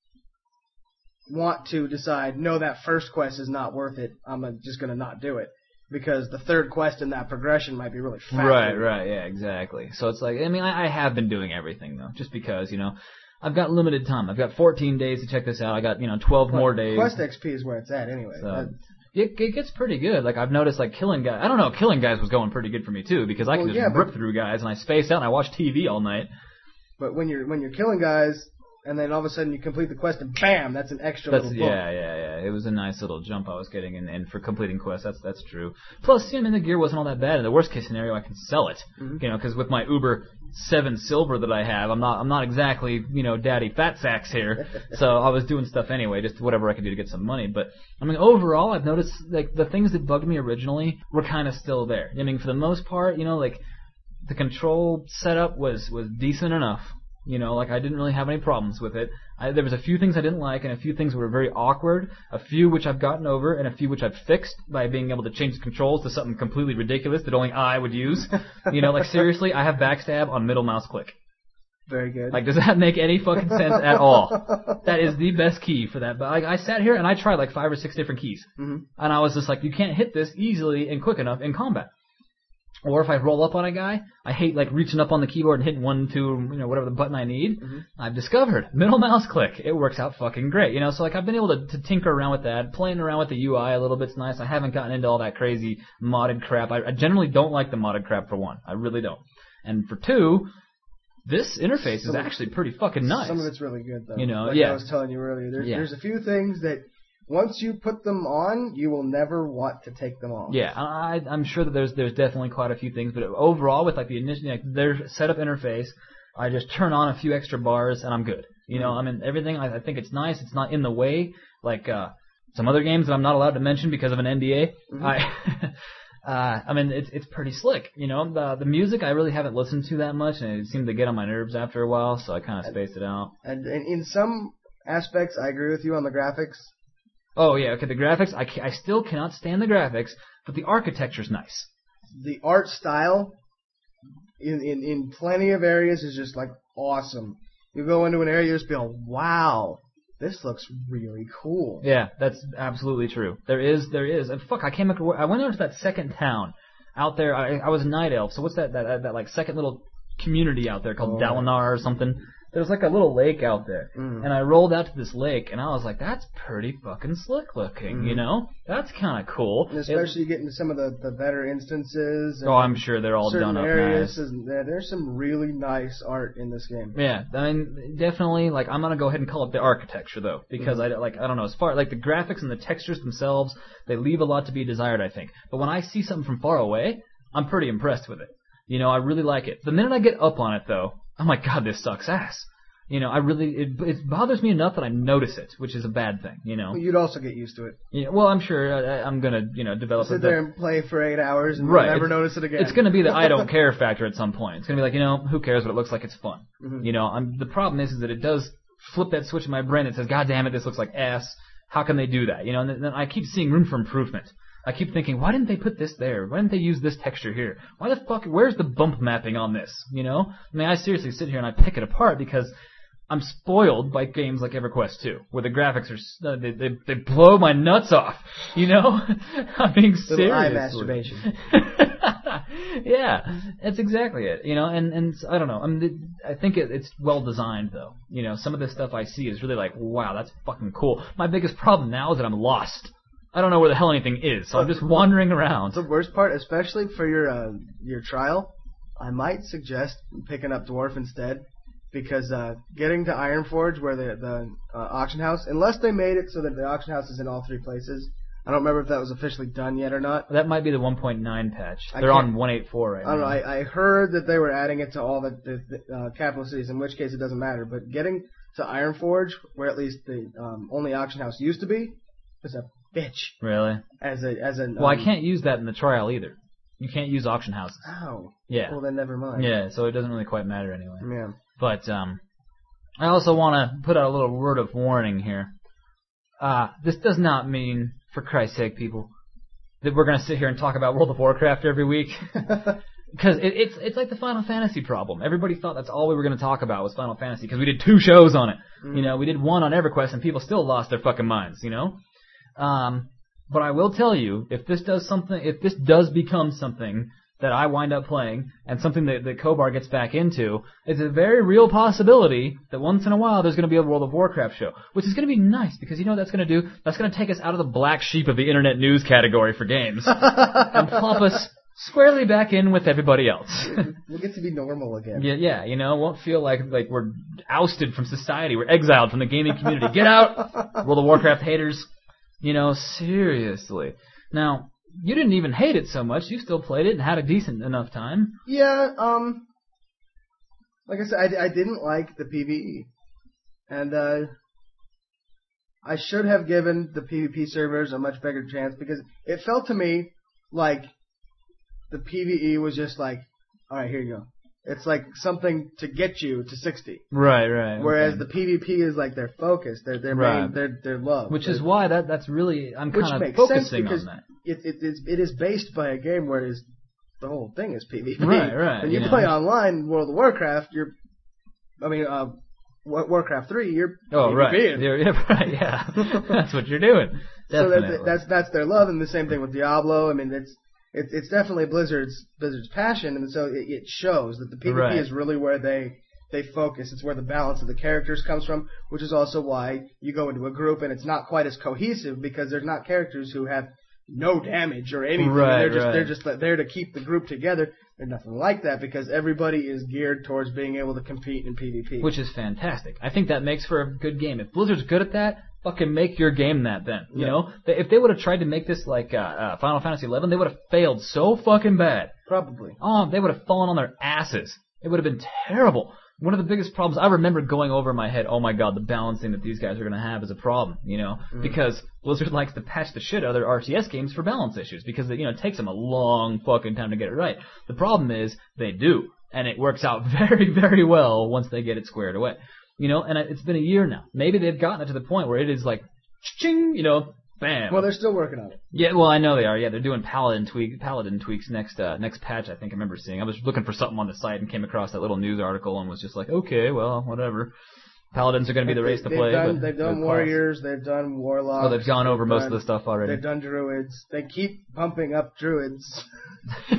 D: want to decide, no, that first quest is not worth it. I'm just going to not do it. Because the third quest in that progression might be really fast.
B: Right, right, yeah, exactly. So it's like, I mean, I, I have been doing everything, though, just because, you know, I've got limited time. I've got fourteen days to check this out. I got, you know, twelve
D: But
B: more days.
D: Quest X P is where it's at anyway.
B: So,
D: That-
B: it, it gets pretty good. Like, I've noticed, like, killing guys. I don't know, killing guys was going pretty good for me, too, because I can
D: Well,
B: just
D: yeah, but-
B: rip through guys, and I space out, and I watch T V all night.
D: but when you're when you're killing guys, and then all of a sudden you complete the quest, and bam, that's an extra
B: That's
D: little book.
B: yeah, yeah, yeah. It was a nice little jump I was getting, and, and for completing quests, that's that's true. Plus, you know, I mean, the gear wasn't all that bad. In the worst case scenario, I can sell it.
D: Mm-hmm.
B: You know, because with my Uber seven silver that I have, I'm not I'm not exactly you know daddy fat sacks here. So I was doing stuff anyway, just whatever I could do to get some money. But I mean, overall, I've noticed like the things that bugged me originally were kind of still there. I mean, for the most part, you know, like the control setup was was decent enough. You know, like I didn't really have any problems with it. I, there was a few things I didn't like, and a few things that were very awkward. A few which I've gotten over, and a few which I've fixed by being able to change the controls to something completely ridiculous that only I would use. You know, like seriously, I have backstab on middle mouse click.
D: Very good.
B: Like, does that make any fucking sense at all? That is the best key for that. But like, I sat here and I tried like five or six different keys,
D: Mm-hmm.
B: and I was just like, you can't hit this easily and quick enough in combat. Or if I roll up on a guy, I hate like reaching up on the keyboard and hitting one, two, you know, whatever the button I need.
D: Mm-hmm.
B: I've discovered middle mouse click. It works out fucking great, you know. So like I've been able to, to tinker around with that, playing around with the U I a little bit's nice. I haven't gotten into all that crazy modded crap. I, I generally don't like the modded crap for one. I really don't. And for two, this interface
D: Some
B: is
D: of-
B: actually pretty fucking nice.
D: Some of it's really good though.
B: You know,
D: like
B: yeah.
D: I was telling you earlier, there's
B: Yeah.
D: there's a few things that once you put them on, you will never want to take them off.
B: Yeah, I, I'm sure that there's there's definitely quite a few things, but overall with like the initial like their setup interface, I just turn on a few extra bars and I'm good. You know, I mean everything. I, I think it's nice. It's not in the way like uh, some other games that I'm not allowed to mention because of an N D A.
D: Mm-hmm.
B: I. Uh, I mean, it's it's pretty slick, you know. The the music I really haven't listened to that much, and it seemed to get on my nerves after a while, so I kind of spaced it out.
D: And, and in some aspects, I agree with you on the graphics.
B: Oh yeah, okay. The graphics, I ca- I still cannot stand the graphics, but the architecture's nice.
D: The art style in, in, in plenty of areas is just like awesome. You go into an area, you just be like, wow, this looks really cool.
B: Yeah, that's absolutely true. There is, there is, and fuck, I came up. I went into that second town out there. I, I was a night elf, so what's that, that? That that like second little community out there called
D: Oh.
B: Dalinar or something. there's like a little lake out there,
D: Mm.
B: and I rolled out to this lake, and I was like, that's pretty fucking slick looking,
D: Mm.
B: you know? That's kind of cool.
D: And especially you get into some of the, the better instances.
B: It,
D: And
B: oh, I'm sure they're all
D: certain
B: done up
D: areas,
B: nice.
D: and there- there's some really nice art in this game.
B: Yeah, I mean, definitely. Like, I'm gonna go ahead and call it the architecture, though, because
D: Mm-hmm.
B: I like I don't know, as far like the graphics and the textures themselves, they leave a lot to be desired, I think. But when I see something from far away, I'm pretty impressed with it. You know, I really like it. The minute I get up on it, though, I'm like, God, this sucks ass. You know, I really it, it bothers me enough that I notice it, which is a bad thing. You know.
D: Well, you'd also get used to it.
B: Yeah, well, I'm sure I, I'm gonna you know develop.
D: Sit
B: a,
D: there and play for eight hours and
B: Right,
D: you'll never
B: it's-
D: notice it again.
B: It's going to be the I don't care factor at some point. It's going to be like, you know, who cares what it looks like? It's fun.
D: Mhm.
B: You know, I'm, the problem is, is that it does flip that switch in my brain that says, God damn it, this looks like ass. How can they do that? You know, and then, then I keep seeing room for improvement. I keep thinking, why didn't they put this there? Why didn't they use this texture here? Why the fuck, where's the bump mapping on this? You know? I mean, I seriously sit here and I pick it apart because I'm spoiled by games like EverQuest two, where the graphics are, s- uh, they, they, they blow my nuts off. You know? I'm being serious.
D: Little eye masturbation.
B: Yeah, that's exactly it. You know, and and I don't know. I mean, I think it, it's well designed though. You know, some of the stuff I see is really like, wow, that's fucking cool. My biggest problem now is that I'm lost. I don't know where the hell anything is, so I'm just wandering around.
D: The worst part, especially for your uh, your trial, I might suggest picking up Dwarf instead, because uh, getting to Ironforge, where the the uh, auction house, unless they made it so that the auction house is in all three places. I don't remember if that was officially done yet or not.
B: That might be the one point nine patch.
D: I
B: They're
D: can't-
B: on one eighty-four right
D: I don't know.
B: now.
D: I, I heard that they were adding it to all the, the, the uh, capital cities, in which case it doesn't matter. But getting to Ironforge, where at least the um, only auction house used to be, is a bitch.
B: Really?
D: As a as an.
B: Well, I
D: um,
B: can't use that in the trial either. You can't use auction houses.
D: Oh.
B: Yeah.
D: Well, then never mind.
B: Yeah, so it doesn't really quite matter anyway.
D: Yeah.
B: But um, I also want to put out a little word of warning here. Uh, this does not mean, for Christ's sake, people, that we're going to sit here and talk about World of Warcraft every week. Because it, it's it's like the Final Fantasy problem. Everybody thought that's all we were going to talk about was Final Fantasy because we did two shows on it.
D: Mm.
B: You know, we did one on EverQuest and people still lost their fucking minds. You know, um, but I will tell you, if this does something, if this does become something that I wind up playing and something that, that Kobar gets back into, it's a very real possibility that once in a while there's going to be a World of Warcraft show, which is going to be nice because you know what that's going to do? That's going to take us out of the black sheep of the internet news category for games and plop us squarely back in with everybody else.
D: We'll get to be normal again.
B: yeah, yeah, you know, it won't feel like like we're ousted from society, we're exiled from the gaming community. Get out, World of Warcraft haters. You know, seriously. Now, you didn't even hate it so much. You still played it and had a decent enough time.
D: Yeah, um, like I said, I, I didn't like the PvE. And, uh, I should have given the PvP servers a much bigger chance because it felt to me like the PvE was just like, alright, here you go. It's like something to get you to sixty.
B: Right, right.
D: Whereas
B: okay.
D: the PvP is like their focus, their their
B: Right.
D: main, their their love.
B: Which
D: their,
B: is why that that's really I'm
D: which
B: kind of
D: makes sense
B: focusing
D: because
B: on that.
D: it it is it is based by a game where it is the whole thing is PvP.
B: Right, right,
D: When you
B: you
D: play
B: know.
D: online World of Warcraft, you're, I mean, uh, Wa- Warcraft three, you're
B: Oh, right.
D: PvPing.
B: Yeah, yeah, right, yeah. That's what you're doing.
D: So
B: Definitely.
D: that, that's that's their love, and the same thing with Diablo. I mean, it's it's it's definitely Blizzard's Blizzard's passion, and so it, it shows that the PvP
B: Right.
D: is really where they they focus. It's where the balance of the characters comes from, which is also why you go into a group and it's not quite as cohesive because there's not characters who have no damage or anything.
B: Right,
D: they're just
B: right.
D: they're just there to keep the group together. There's nothing like that because everybody is geared towards being able to compete in PvP.
B: Which is fantastic. I think that makes for a good game. If Blizzard's good at that, fucking make your game that then. You
D: Yeah.
B: know? They- If they would have tried to make this like uh, uh, Final Fantasy eleven, they would have failed so fucking bad.
D: Probably.
B: Oh, they would have fallen on their asses. It would have been terrible. One of the biggest problems, I remember going over in my head, oh my god, the balancing that these guys are going to have is a problem, you know?
D: Mm.
B: Because Blizzard likes to patch the shit out of their R T S games for balance issues, because it, you know, it takes them a long fucking time to get it right. The problem is, they do. And it works out very, very well once they get it squared away. You know, and it's been a year now. Maybe they've gotten it to the point where it is like, ching, you know, bam.
D: Well, they're still working on it.
B: Yeah, well, I know they are. Yeah, they're doing paladin tweak, paladin tweaks next uh, next patch. I think I remember seeing. I was looking for something on the site and came across that little news article and was just like, okay, well, whatever. Paladins are going to be the race to
D: They've
B: play.
D: Done,
B: but
D: they've
B: they're
D: done
B: class.
D: warriors. They've done warlocks.
B: Oh, they've gone over
D: they've
B: most
D: done-
B: of the stuff already.
D: They've done druids. They keep pumping up druids.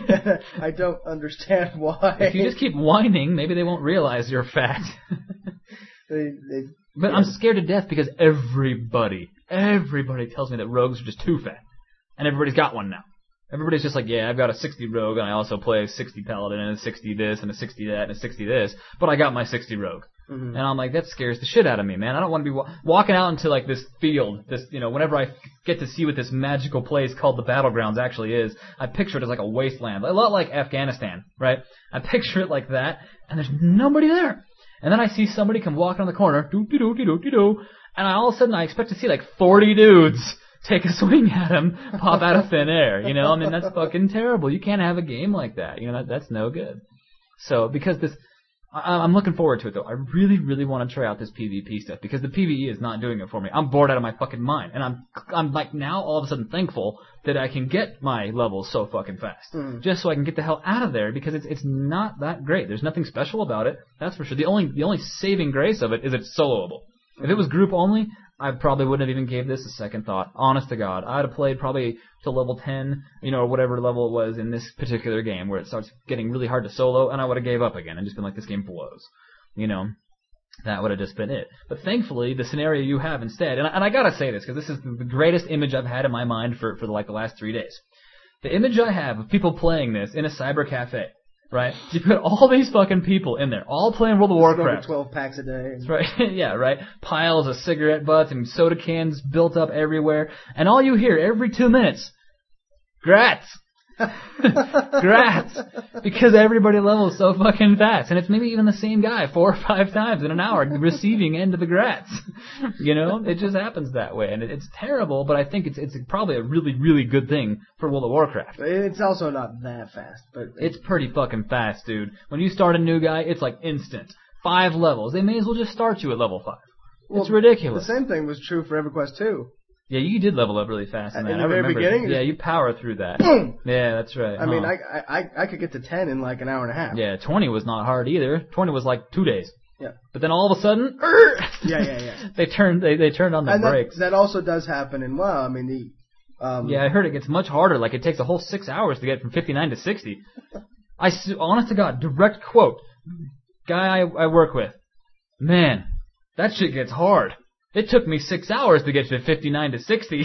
D: I don't understand why.
B: If you just keep whining, maybe they won't realize you're fat.
D: They, they,
B: But
D: yeah.
B: I'm scared to death because everybody, everybody tells me that rogues are just too fat. And everybody's got one now. Everybody's just like, yeah, I've got a sixty rogue, and I also play a sixty paladin, and a sixty this, and a sixty that, and a sixty this, but I got my sixty rogue. Mm-hmm. And I'm like, that scares the shit out of me, man. I don't want to be wa- walking out into, like, this field, this, you know, whenever I get to see what this magical place called the Battlegrounds actually is, I picture it as like a wasteland, a lot like Afghanistan, right? I picture it like that, and there's nobody there. And then I see somebody come walking on the corner, doo-doo-doo-doo-doo-doo, and I, all of a sudden I expect to see, like, forty dudes take a swing at him, pop out of thin air, you know? I mean, that's fucking terrible. You can't have a game like that. You know, that, that's no good. So, because this, I, I'm looking forward to it, though. I really, really want to try out this PvP stuff, because the PvE is not doing it for me. I'm bored out of my fucking mind. And I'm, I'm like, now all of a sudden thankful that I can get my levels so fucking fast. Mm. Just so I can get the hell out of there, because it's, it's not that great. There's nothing special about it, that's for sure. The only, the only saving grace of it is it's soloable. If it was group only, I probably wouldn't have even gave this a second thought. Honest to God. I'd have played probably to level ten, you know, or whatever level it was in this particular game where it starts getting really hard to solo, and I would have gave up again and just been like, this game blows. You know, that would have just been it. But thankfully, the scenario you have instead, and I, and I gotta say this, because this is the greatest image I've had in my mind for, for like the last three days. The image I have of people playing this in a cyber cafe. Right? You put all these fucking people in there, all playing World of Warcraft.
D: twelve packs a day.
B: That's right. Yeah, right. Piles of cigarette butts and soda cans built up everywhere. And all you hear every two minutes, grats. Grats. Because everybody levels so fucking fast. And it's maybe even the same guy four or five times in an hour receiving end of the grats. You know? It just happens that way. And it, it's terrible, but I think it's it's probably a really, really good thing for World of Warcraft.
D: It's also not that fast, but...
B: It's pretty fucking fast, dude. When you start a new guy, it's like instant. Five levels. They may as well just start you at level five.
D: Well,
B: it's ridiculous.
D: The same thing was true for EverQuest two.
B: Yeah, you did level up really fast in that.
D: In the
B: I
D: very
B: remember.
D: beginning?
B: Yeah, you power through that.
D: Boom!
B: Yeah, that's right.
D: I
B: huh.
D: mean, I, I I could get to ten in like an hour and a half.
B: Yeah, twenty was not hard either. twenty was like two days.
D: Yeah.
B: But then all of a sudden,
D: yeah, yeah, yeah.
B: they turned they they turned on the
D: and
B: brakes.
D: That, that also does happen in WoW. I mean, the um,
B: yeah, I heard it gets much harder. Like it takes a whole six hours to get from fifty-nine to sixty. I honest to God, direct quote, guy I, I work with, man, that shit gets hard. It took me six hours to get to fifty-nine to sixty.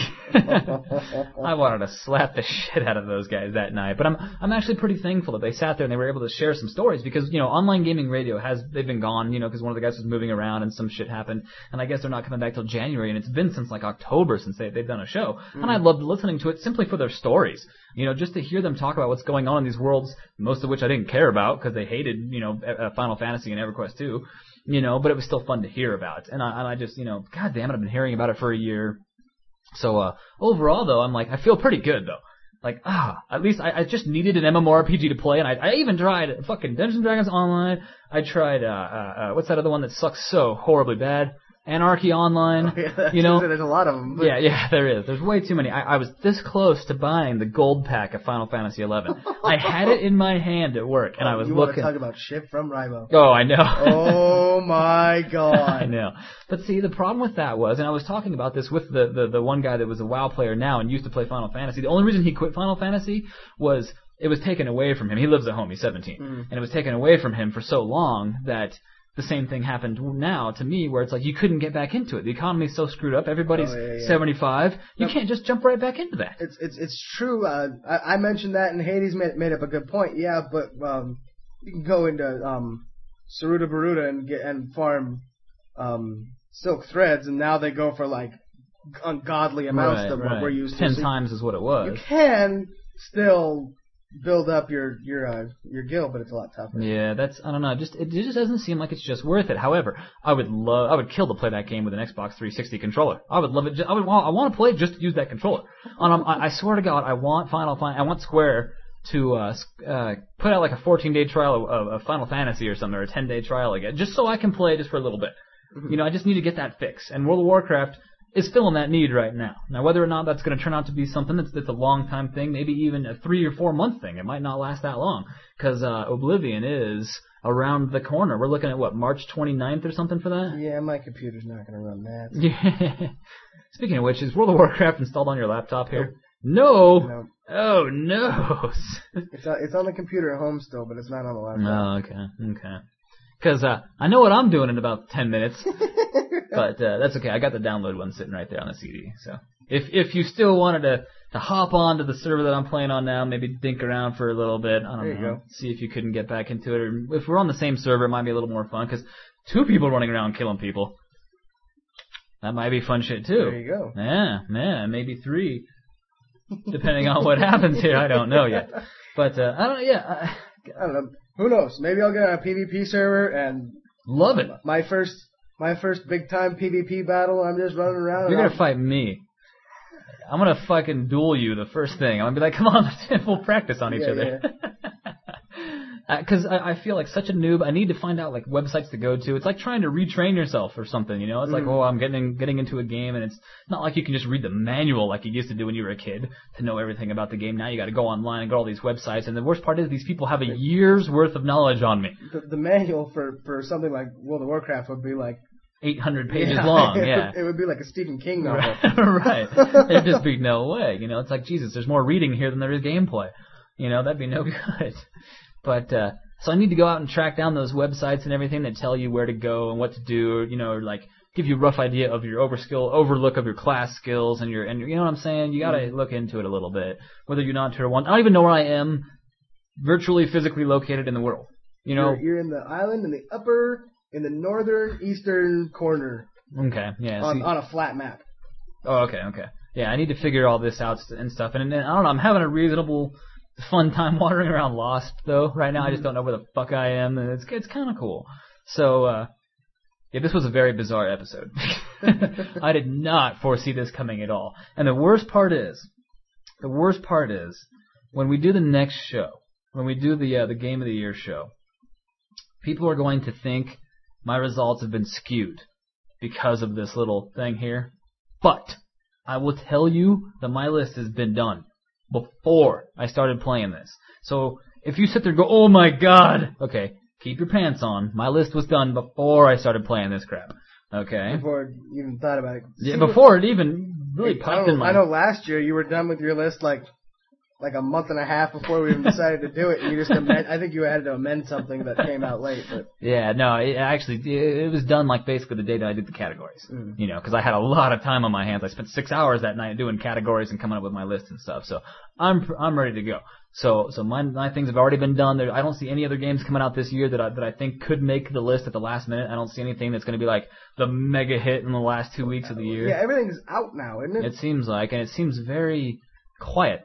B: I wanted to slap the shit out of those guys that night. But I'm I'm actually pretty thankful that they sat there and they were able to share some stories because, you know, online gaming radio has, they've been gone, you know, because one of the guys was moving around and some shit happened. And I guess they're not coming back till January. And it's been since like October since they, they've done a show. Mm. And I loved listening to it simply for their stories. You know, just to hear them talk about what's going on in these worlds, most of which I didn't care about because they hated, you know, Final Fantasy and EverQuest two. You know, but it was still fun to hear about. And I, and I just, you know, God damn it, I've been hearing about it for a year. So, uh, overall, though, I'm like, I feel pretty good, though. Like, ah, at least I, I just needed an MMORPG to play, and I, I even tried fucking Dungeons and Dragons Online. I tried, uh, uh, uh, what's that other one that sucks so horribly bad? Anarchy Online.
D: Oh, yeah,
B: you know,
D: there's a lot of them. But...
B: Yeah, yeah, there is. There's way too many. I, I was this close to buying the gold pack of Final Fantasy eleven. I had it in my hand at work, and
D: oh,
B: I was
D: you
B: looking.
D: You want to talk about shit from Ribo?
B: Oh, I know.
D: Oh my God.
B: I know. But see, the problem with that was, and I was talking about this with the, the the one guy that was a WoW player now and used to play Final Fantasy. The only reason he quit Final Fantasy was it was taken away from him. He lives at home. He's seventeen, mm. and it was taken away from him for so long that. The same thing happened now to me where it's like you couldn't get back into it. The economy's so screwed up. Everybody's oh, yeah, yeah. seventy-five. You no, can't just jump right back into that.
D: It's it's it's true. Uh, I, I mentioned that and Hades made, made up a good point. Yeah, but um, you can go into um, Saruta Baruta and get and farm um, silk threads, and now they go for like ungodly amounts
B: right,
D: of
B: right.
D: what we're used
B: Ten
D: to.
B: Ten times is what it was.
D: You can still build up your your uh, your guild, but it's a lot tougher.
B: Yeah, that's I don't know. Just it, it just doesn't seem like it's just worth it. However, I would love I would kill to play that game with an Xbox three sixty controller. I would love it. Just, I would want I want to play just to use that controller. And um, I, I swear to God, I want Final I want Square to uh, uh, put out like a fourteen day trial of, of Final Fantasy or something, or a ten day trial again, just so I can play just for a little bit. Mm-hmm. You know, I just need to get that fix. And World of Warcraft is filling that need right now. Now, whether or not that's going to turn out to be something that's, that's a long-time thing, maybe even a three- or four-month thing, it might not last that long, because uh, Oblivion is around the corner. We're looking at, what, March twenty-ninth or something for that?
D: Yeah, my computer's not going to run that.
B: Yeah. Speaking of which, is World of Warcraft installed on your laptop here? No!
D: No.
B: Oh, no!
D: it's, on, it's on the computer at home still, but it's not on the laptop.
B: Oh, okay, okay. Because uh, I know what I'm doing in about ten minutes. But uh, that's okay. I got the download one sitting right there on the C D. So if if you still wanted to, to hop on to the server that I'm playing on now, maybe dink around for a little bit. I don't
D: There you
B: know.
D: go.
B: See if you couldn't get back into it. Or if we're on the same server, it might be a little more fun. Because two people running around killing people. That might be fun shit, too.
D: There you go.
B: Yeah, man, maybe three. Depending on what happens here, I don't know yet. But, uh, I don't, yeah, I,
D: I don't know. Who knows? Maybe I'll get on a PvP server and
B: love it.
D: my first my first big time PvP battle. I'm just running around.
B: You're
D: and
B: gonna fight me. I'm gonna fucking duel you the first thing. I'm gonna be like, come on, let's we'll practice on each
D: Yeah,
B: other. Because uh, I, I feel like such a noob. I need to find out like websites to go to. It's like trying to retrain yourself or something, you know? It's like,
D: Mhm.
B: oh, I'm getting getting into a game, and it's not like you can just read the manual like you used to do when you were a kid to know everything about the game. Now you got to go online and go to all these websites, and the worst part is these people have a year's worth of knowledge on me.
D: The, the manual for, for something like World of Warcraft would be like
B: eight hundred pages
D: yeah,
B: long,
D: it
B: yeah.
D: Would, it would be like a Stephen King novel.
B: Right. There'd just be no way. You know, it's like, Jesus, there's more reading here than there is gameplay. You know, that'd be no good. But, uh, so I need to go out and track down those websites and everything that tell you where to go and what to do, or, you know, or like give you a rough idea of your overskill, overlook of your class skills and your, and you know what I'm saying? You gotta mm. look into it a little bit. Whether you're not tier one. I don't even know where I am virtually, physically located in the world. You know?
D: You're, you're in the island in the upper, in the northern eastern corner.
B: Okay, yeah.
D: On,
B: see,
D: on a flat map.
B: Oh, okay, okay. Yeah, I need to figure all this out and stuff. And, and I don't know, I'm having a reasonable fun time wandering around Lost, though. Right now, I just don't know where the fuck I am, and it's it's kind of cool. So, uh, yeah, this was a very bizarre episode. I did not foresee this coming at all. And the worst part is, the worst part is, when we do the next show, when we do the uh, the Game of the Year show, people are going to think my results have been skewed because of this little thing here. But I will tell you that my list has been done before I started playing this. So if you sit there and go, oh my god, okay, keep your pants on. My list was done before I started playing this crap. Okay?
D: Before you even thought about it.
B: Yeah, before it even really
D: I
B: popped
D: know,
B: in my...
D: I know last year you were done with your list like like a month and a half before we even decided to do it. And you just amend, I think you had to amend something that came out late. But
B: Yeah, no, it actually, it, it was done like basically the day that I did the categories.
D: Mm.
B: You know, because I had a lot of time on my hands. I spent six hours that night doing categories and coming up with my list and stuff. So I'm I'm ready to go. So so my my things have already been done. There, I don't see any other games coming out this year that I that I think could make the list at the last minute. I don't see anything that's going to be like the mega hit in the last two weeks of the year.
D: yeah, everything's out now, isn't it?
B: It seems like, and it seems very quiet.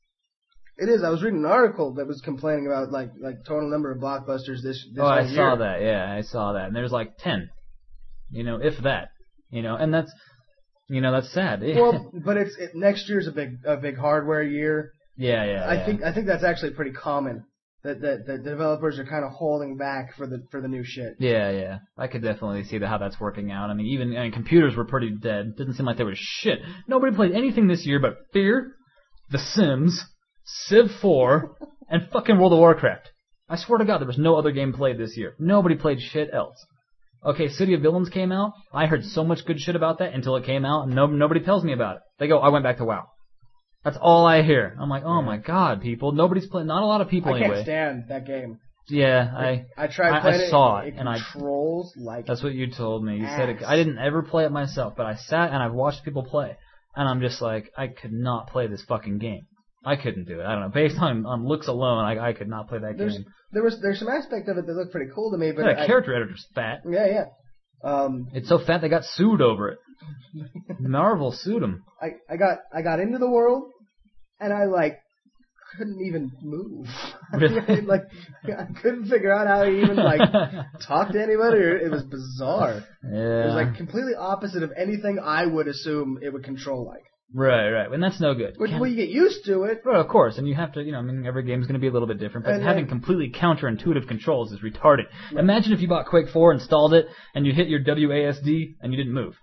D: It is. I was reading an article that was complaining about like like total number of blockbusters this this
B: Oh, I
D: whole
B: saw
D: year.
B: that. Yeah, I saw that. And there's like ten. You know, if that. You know, and that's, you know, that's sad.
D: Well, but it's it, next year's a big a big hardware year.
B: yeah, yeah.
D: I
B: yeah.
D: think I think that's actually pretty common. That that the developers are kind of holding back for the for the new shit.
B: Yeah, yeah. I could definitely see the, how that's working out. I mean, even I mean, computers were pretty dead. Didn't seem like there was shit. Nobody played anything this year but Fear, The Sims, Civ four, and fucking World of Warcraft. I swear to God, there was no other game played this year. Nobody played shit else. Okay, City of Villains came out. I heard so much good shit about that until it came out, and no, nobody tells me about it. They go, I went back to WoW. That's all I hear. I'm like, oh my God, people. Nobody's playing. Not a lot of people
D: I
B: anyway.
D: can't stand that game.
B: Yeah, I.
D: I tried
B: I-
D: playing
B: I
D: it.
B: saw
D: it,
B: it, and I-
D: controls like
B: That's what you told me. You said it,
D: ass.
B: I didn't ever play it myself, but I sat and I've watched people play, and I'm just like, I could not play this fucking game. I couldn't do it. I don't know. Based on, on looks alone, I I could not play that
D: there's
B: game.
D: there was there's some aspect of it that looked pretty cool to me, but
B: That
D: I,
B: character editor's fat.
D: yeah yeah. Um,
B: It's so fat they got sued over it. Marvel sued him.
D: I I got I got into the world, and I like couldn't even move.
B: Really?
D: like I couldn't figure out how to even like talk to anybody. Or, it was bizarre.
B: Yeah.
D: It was like completely opposite of anything I would assume it would control like.
B: Right, right. And that's no good.
D: Which,
B: Can't-
D: well, you get used to it.
B: Well, of course, and you have to, you know, I mean, every game's going to be a little bit different, but
D: And,
B: having
D: uh,
B: completely counterintuitive controls is retarded. Imagine if you bought Quake four, installed it, and you hit your W A S D, and you didn't move.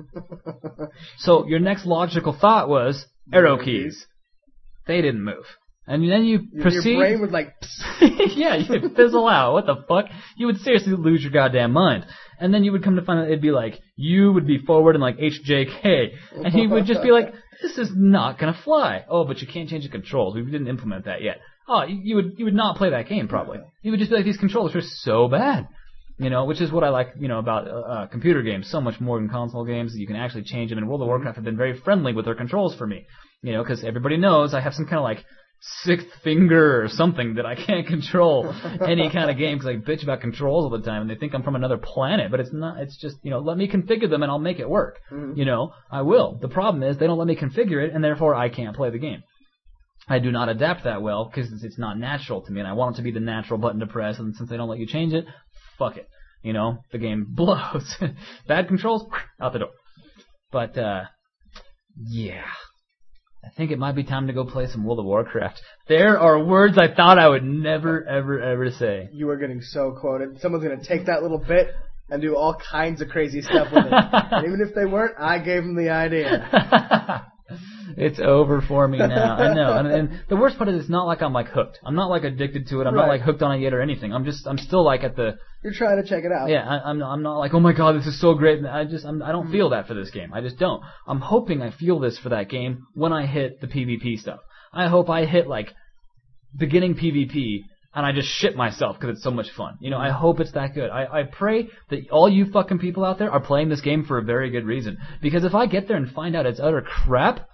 B: So your next logical thought was arrow
D: Arrow
B: keys.
D: keys.
B: They didn't move. And then you
D: Your-
B: proceed...
D: Your brain would like.
B: yeah, you'd fizzle out. What the fuck? You would seriously lose your goddamn mind. And then you would come to find out it'd be like, you would be forward and like H J K. And he would just be like, this is not gonna fly. Oh, but you can't change the controls. We didn't implement that yet. Oh, you, you would you would not play that game probably. You would just be like, these controls are so bad. You know, which is what I like, you know, about uh, computer games so much more than console games. You can actually change them. And World of Warcraft have been very friendly with their controls for me. You know, because everybody knows I have some kind of like sixth finger or something that I can't control any kind of game because I bitch about controls all the time and they think I'm from another planet. But it's not. It's just, you know, let me configure them and I'll make it work. Mm-hmm. You know, I will. The problem is they don't let me configure it and therefore I can't play the game. I do not adapt that well because it's not natural to me and I want it to be the natural button to press. And since they don't let you change it, fuck it. You know, the game blows. Bad controls, out the door. But, uh, yeah. I think it might be time to go play some World of Warcraft. There are words I thought I would never, ever, ever say.
D: You are getting so quoted. Someone's going to take that little bit and do all kinds of crazy stuff with it. And even if they weren't, I gave them the idea.
B: It's over for me now. I know. And, and the worst part is it's not like I'm like hooked. I'm not like addicted to it. I'm
D: right.
B: not like hooked on it yet or anything. I'm just, I'm still like at the...
D: You're trying to check it out.
B: Yeah, I, I'm, I'm not like, oh my god, this is so great. I just, I'm, I don't feel that for this game. I just don't. I'm hoping I feel this for that game when I hit the PvP stuff. I hope I hit like beginning PvP and I just shit myself because it's so much fun. You know, I hope it's that good. I, I pray that all you fucking people out there are playing this game for a very good reason. Because if I get there and find out it's utter crap,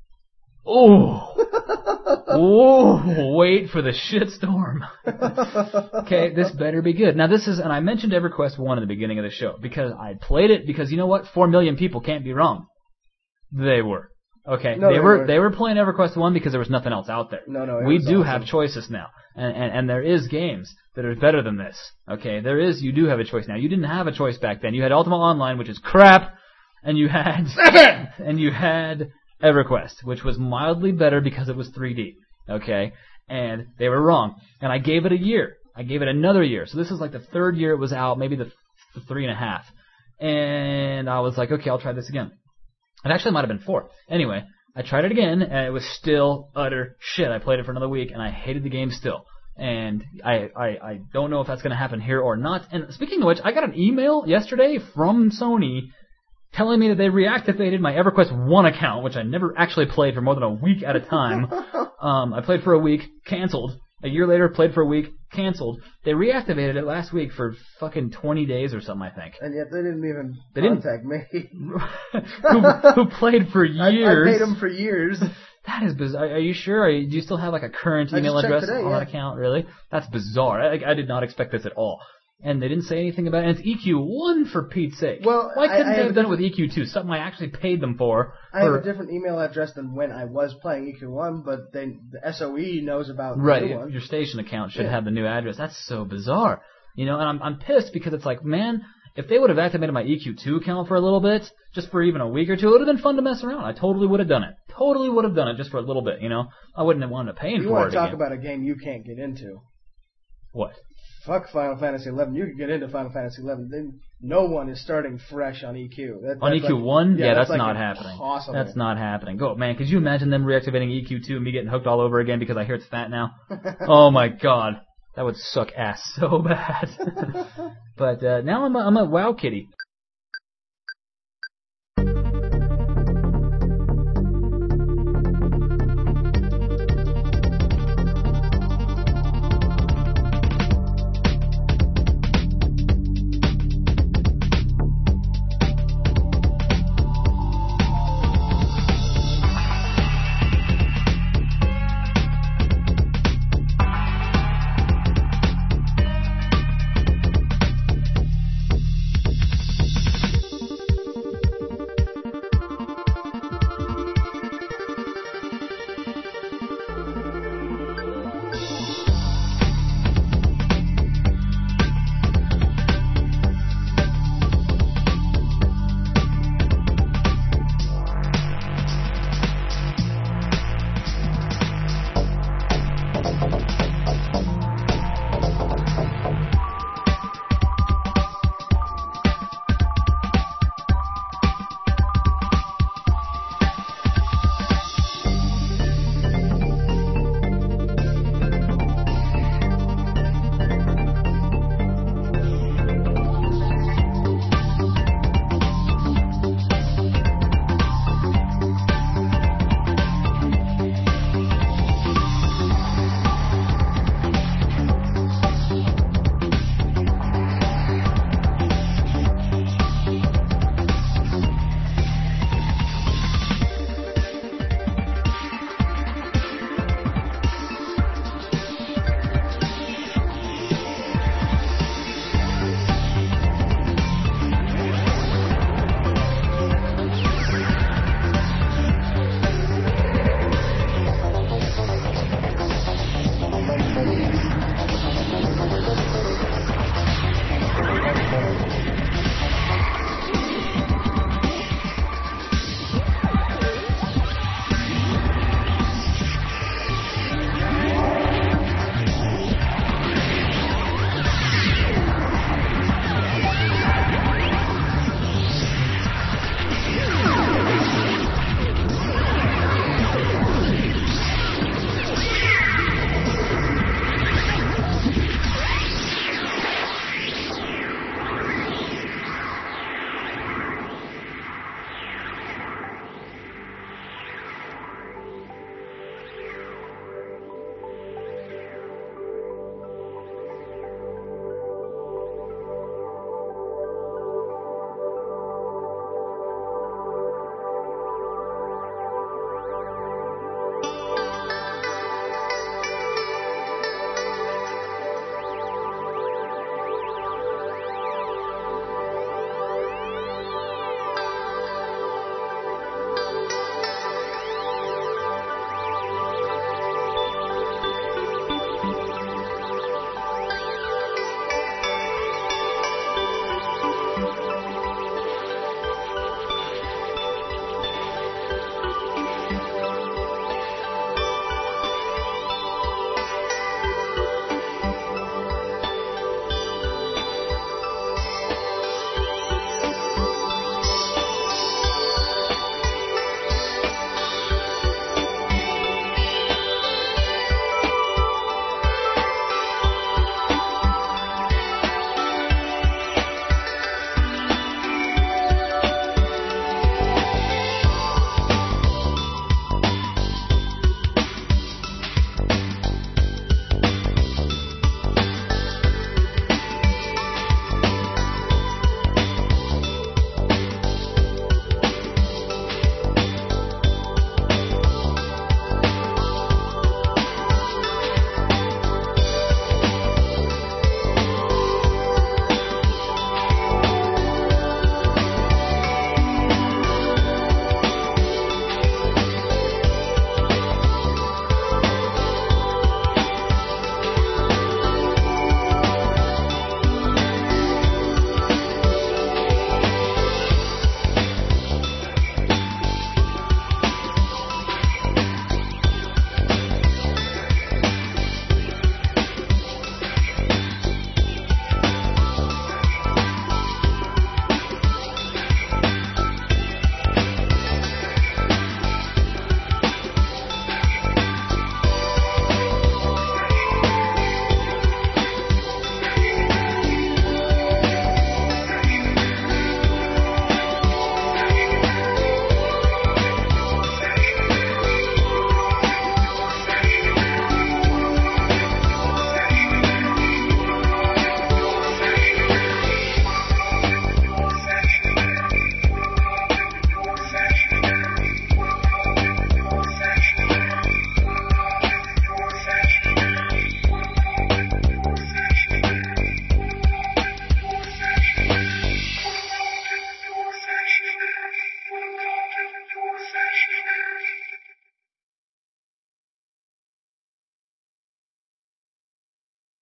B: oh, oh, wait for the shitstorm. Okay, this better be good. Now this is, and I mentioned EverQuest one in the beginning of the show because I played it because you know what? Four million people can't be wrong. They were. Okay,
D: no,
B: they,
D: they
B: were
D: weren't.
B: they were playing EverQuest one because there was nothing else out there.
D: No, no, it
B: we
D: was
B: do
D: awesome.
B: have choices now, and, and and there is games that are better than this. Okay, there is. You do have a choice now. You didn't have a choice back then. You had Ultima Online, which is crap, and you had and you had EverQuest, which was mildly better because it was three D. Okay, and they were wrong. And I gave it a year. I gave it another year. So this is like the third year it was out, maybe the, the three and a half. And I was like, okay, I'll try this again. It actually might have been four. Anyway, I tried it again, and it was still utter shit. I played it for another week, and I hated the game still. And I, I, I don't know if that's going to happen here or not. And speaking of which, I got an email yesterday from Sony telling me that they reactivated my EverQuest one account, which I never actually played for more than a week at a time. um, I played for a week, canceled. A year later, played for a week, canceled. They reactivated it last week for fucking twenty days or something, I think.
D: And yet they didn't even
B: they
D: contact
B: didn't,
D: me.
B: who, who played for years.
D: I, I paid them for years.
B: That is bizarre. Are you sure? Are you, do you still have like a current email address
D: today,
B: on
D: yeah.
B: that account? Really? That's bizarre. I, I did not expect this at all. And they didn't say anything about it. And it's E Q one for Pete's sake.
D: Well,
B: why couldn't
D: I, I
B: they have done it
D: a,
B: with E Q two? Something I actually paid them for.
D: I
B: for,
D: have a different email address than when I was playing E Q one, but they, the S O E knows about the
B: right,
D: new one.
B: Your station account should
D: yeah.
B: have the new address. That's so bizarre. You know, and I'm I'm pissed because it's like, man, if they would have activated my E Q two account for a little bit, just for even a week or two, it would have been fun to mess around. I totally would have done it. Totally would have done it just for a little bit, you know. I wouldn't have wanted to pay for it.
D: You want to talk
B: again.
D: about a game you can't get into.
B: What?
D: Fuck Final Fantasy eleven. You can get into Final Fantasy eleven. Then no one is starting fresh on E Q. That,
B: on E Q one?
D: Like, yeah,
B: yeah,
D: that's,
B: that's
D: like
B: not happening.
D: Impossible.
B: That's not happening. Go, man, could you imagine them reactivating E Q two and me getting hooked all over again because I hear it's fat now? Oh my god. That would suck ass so bad. But uh, now I'm a, I'm a WoW kitty.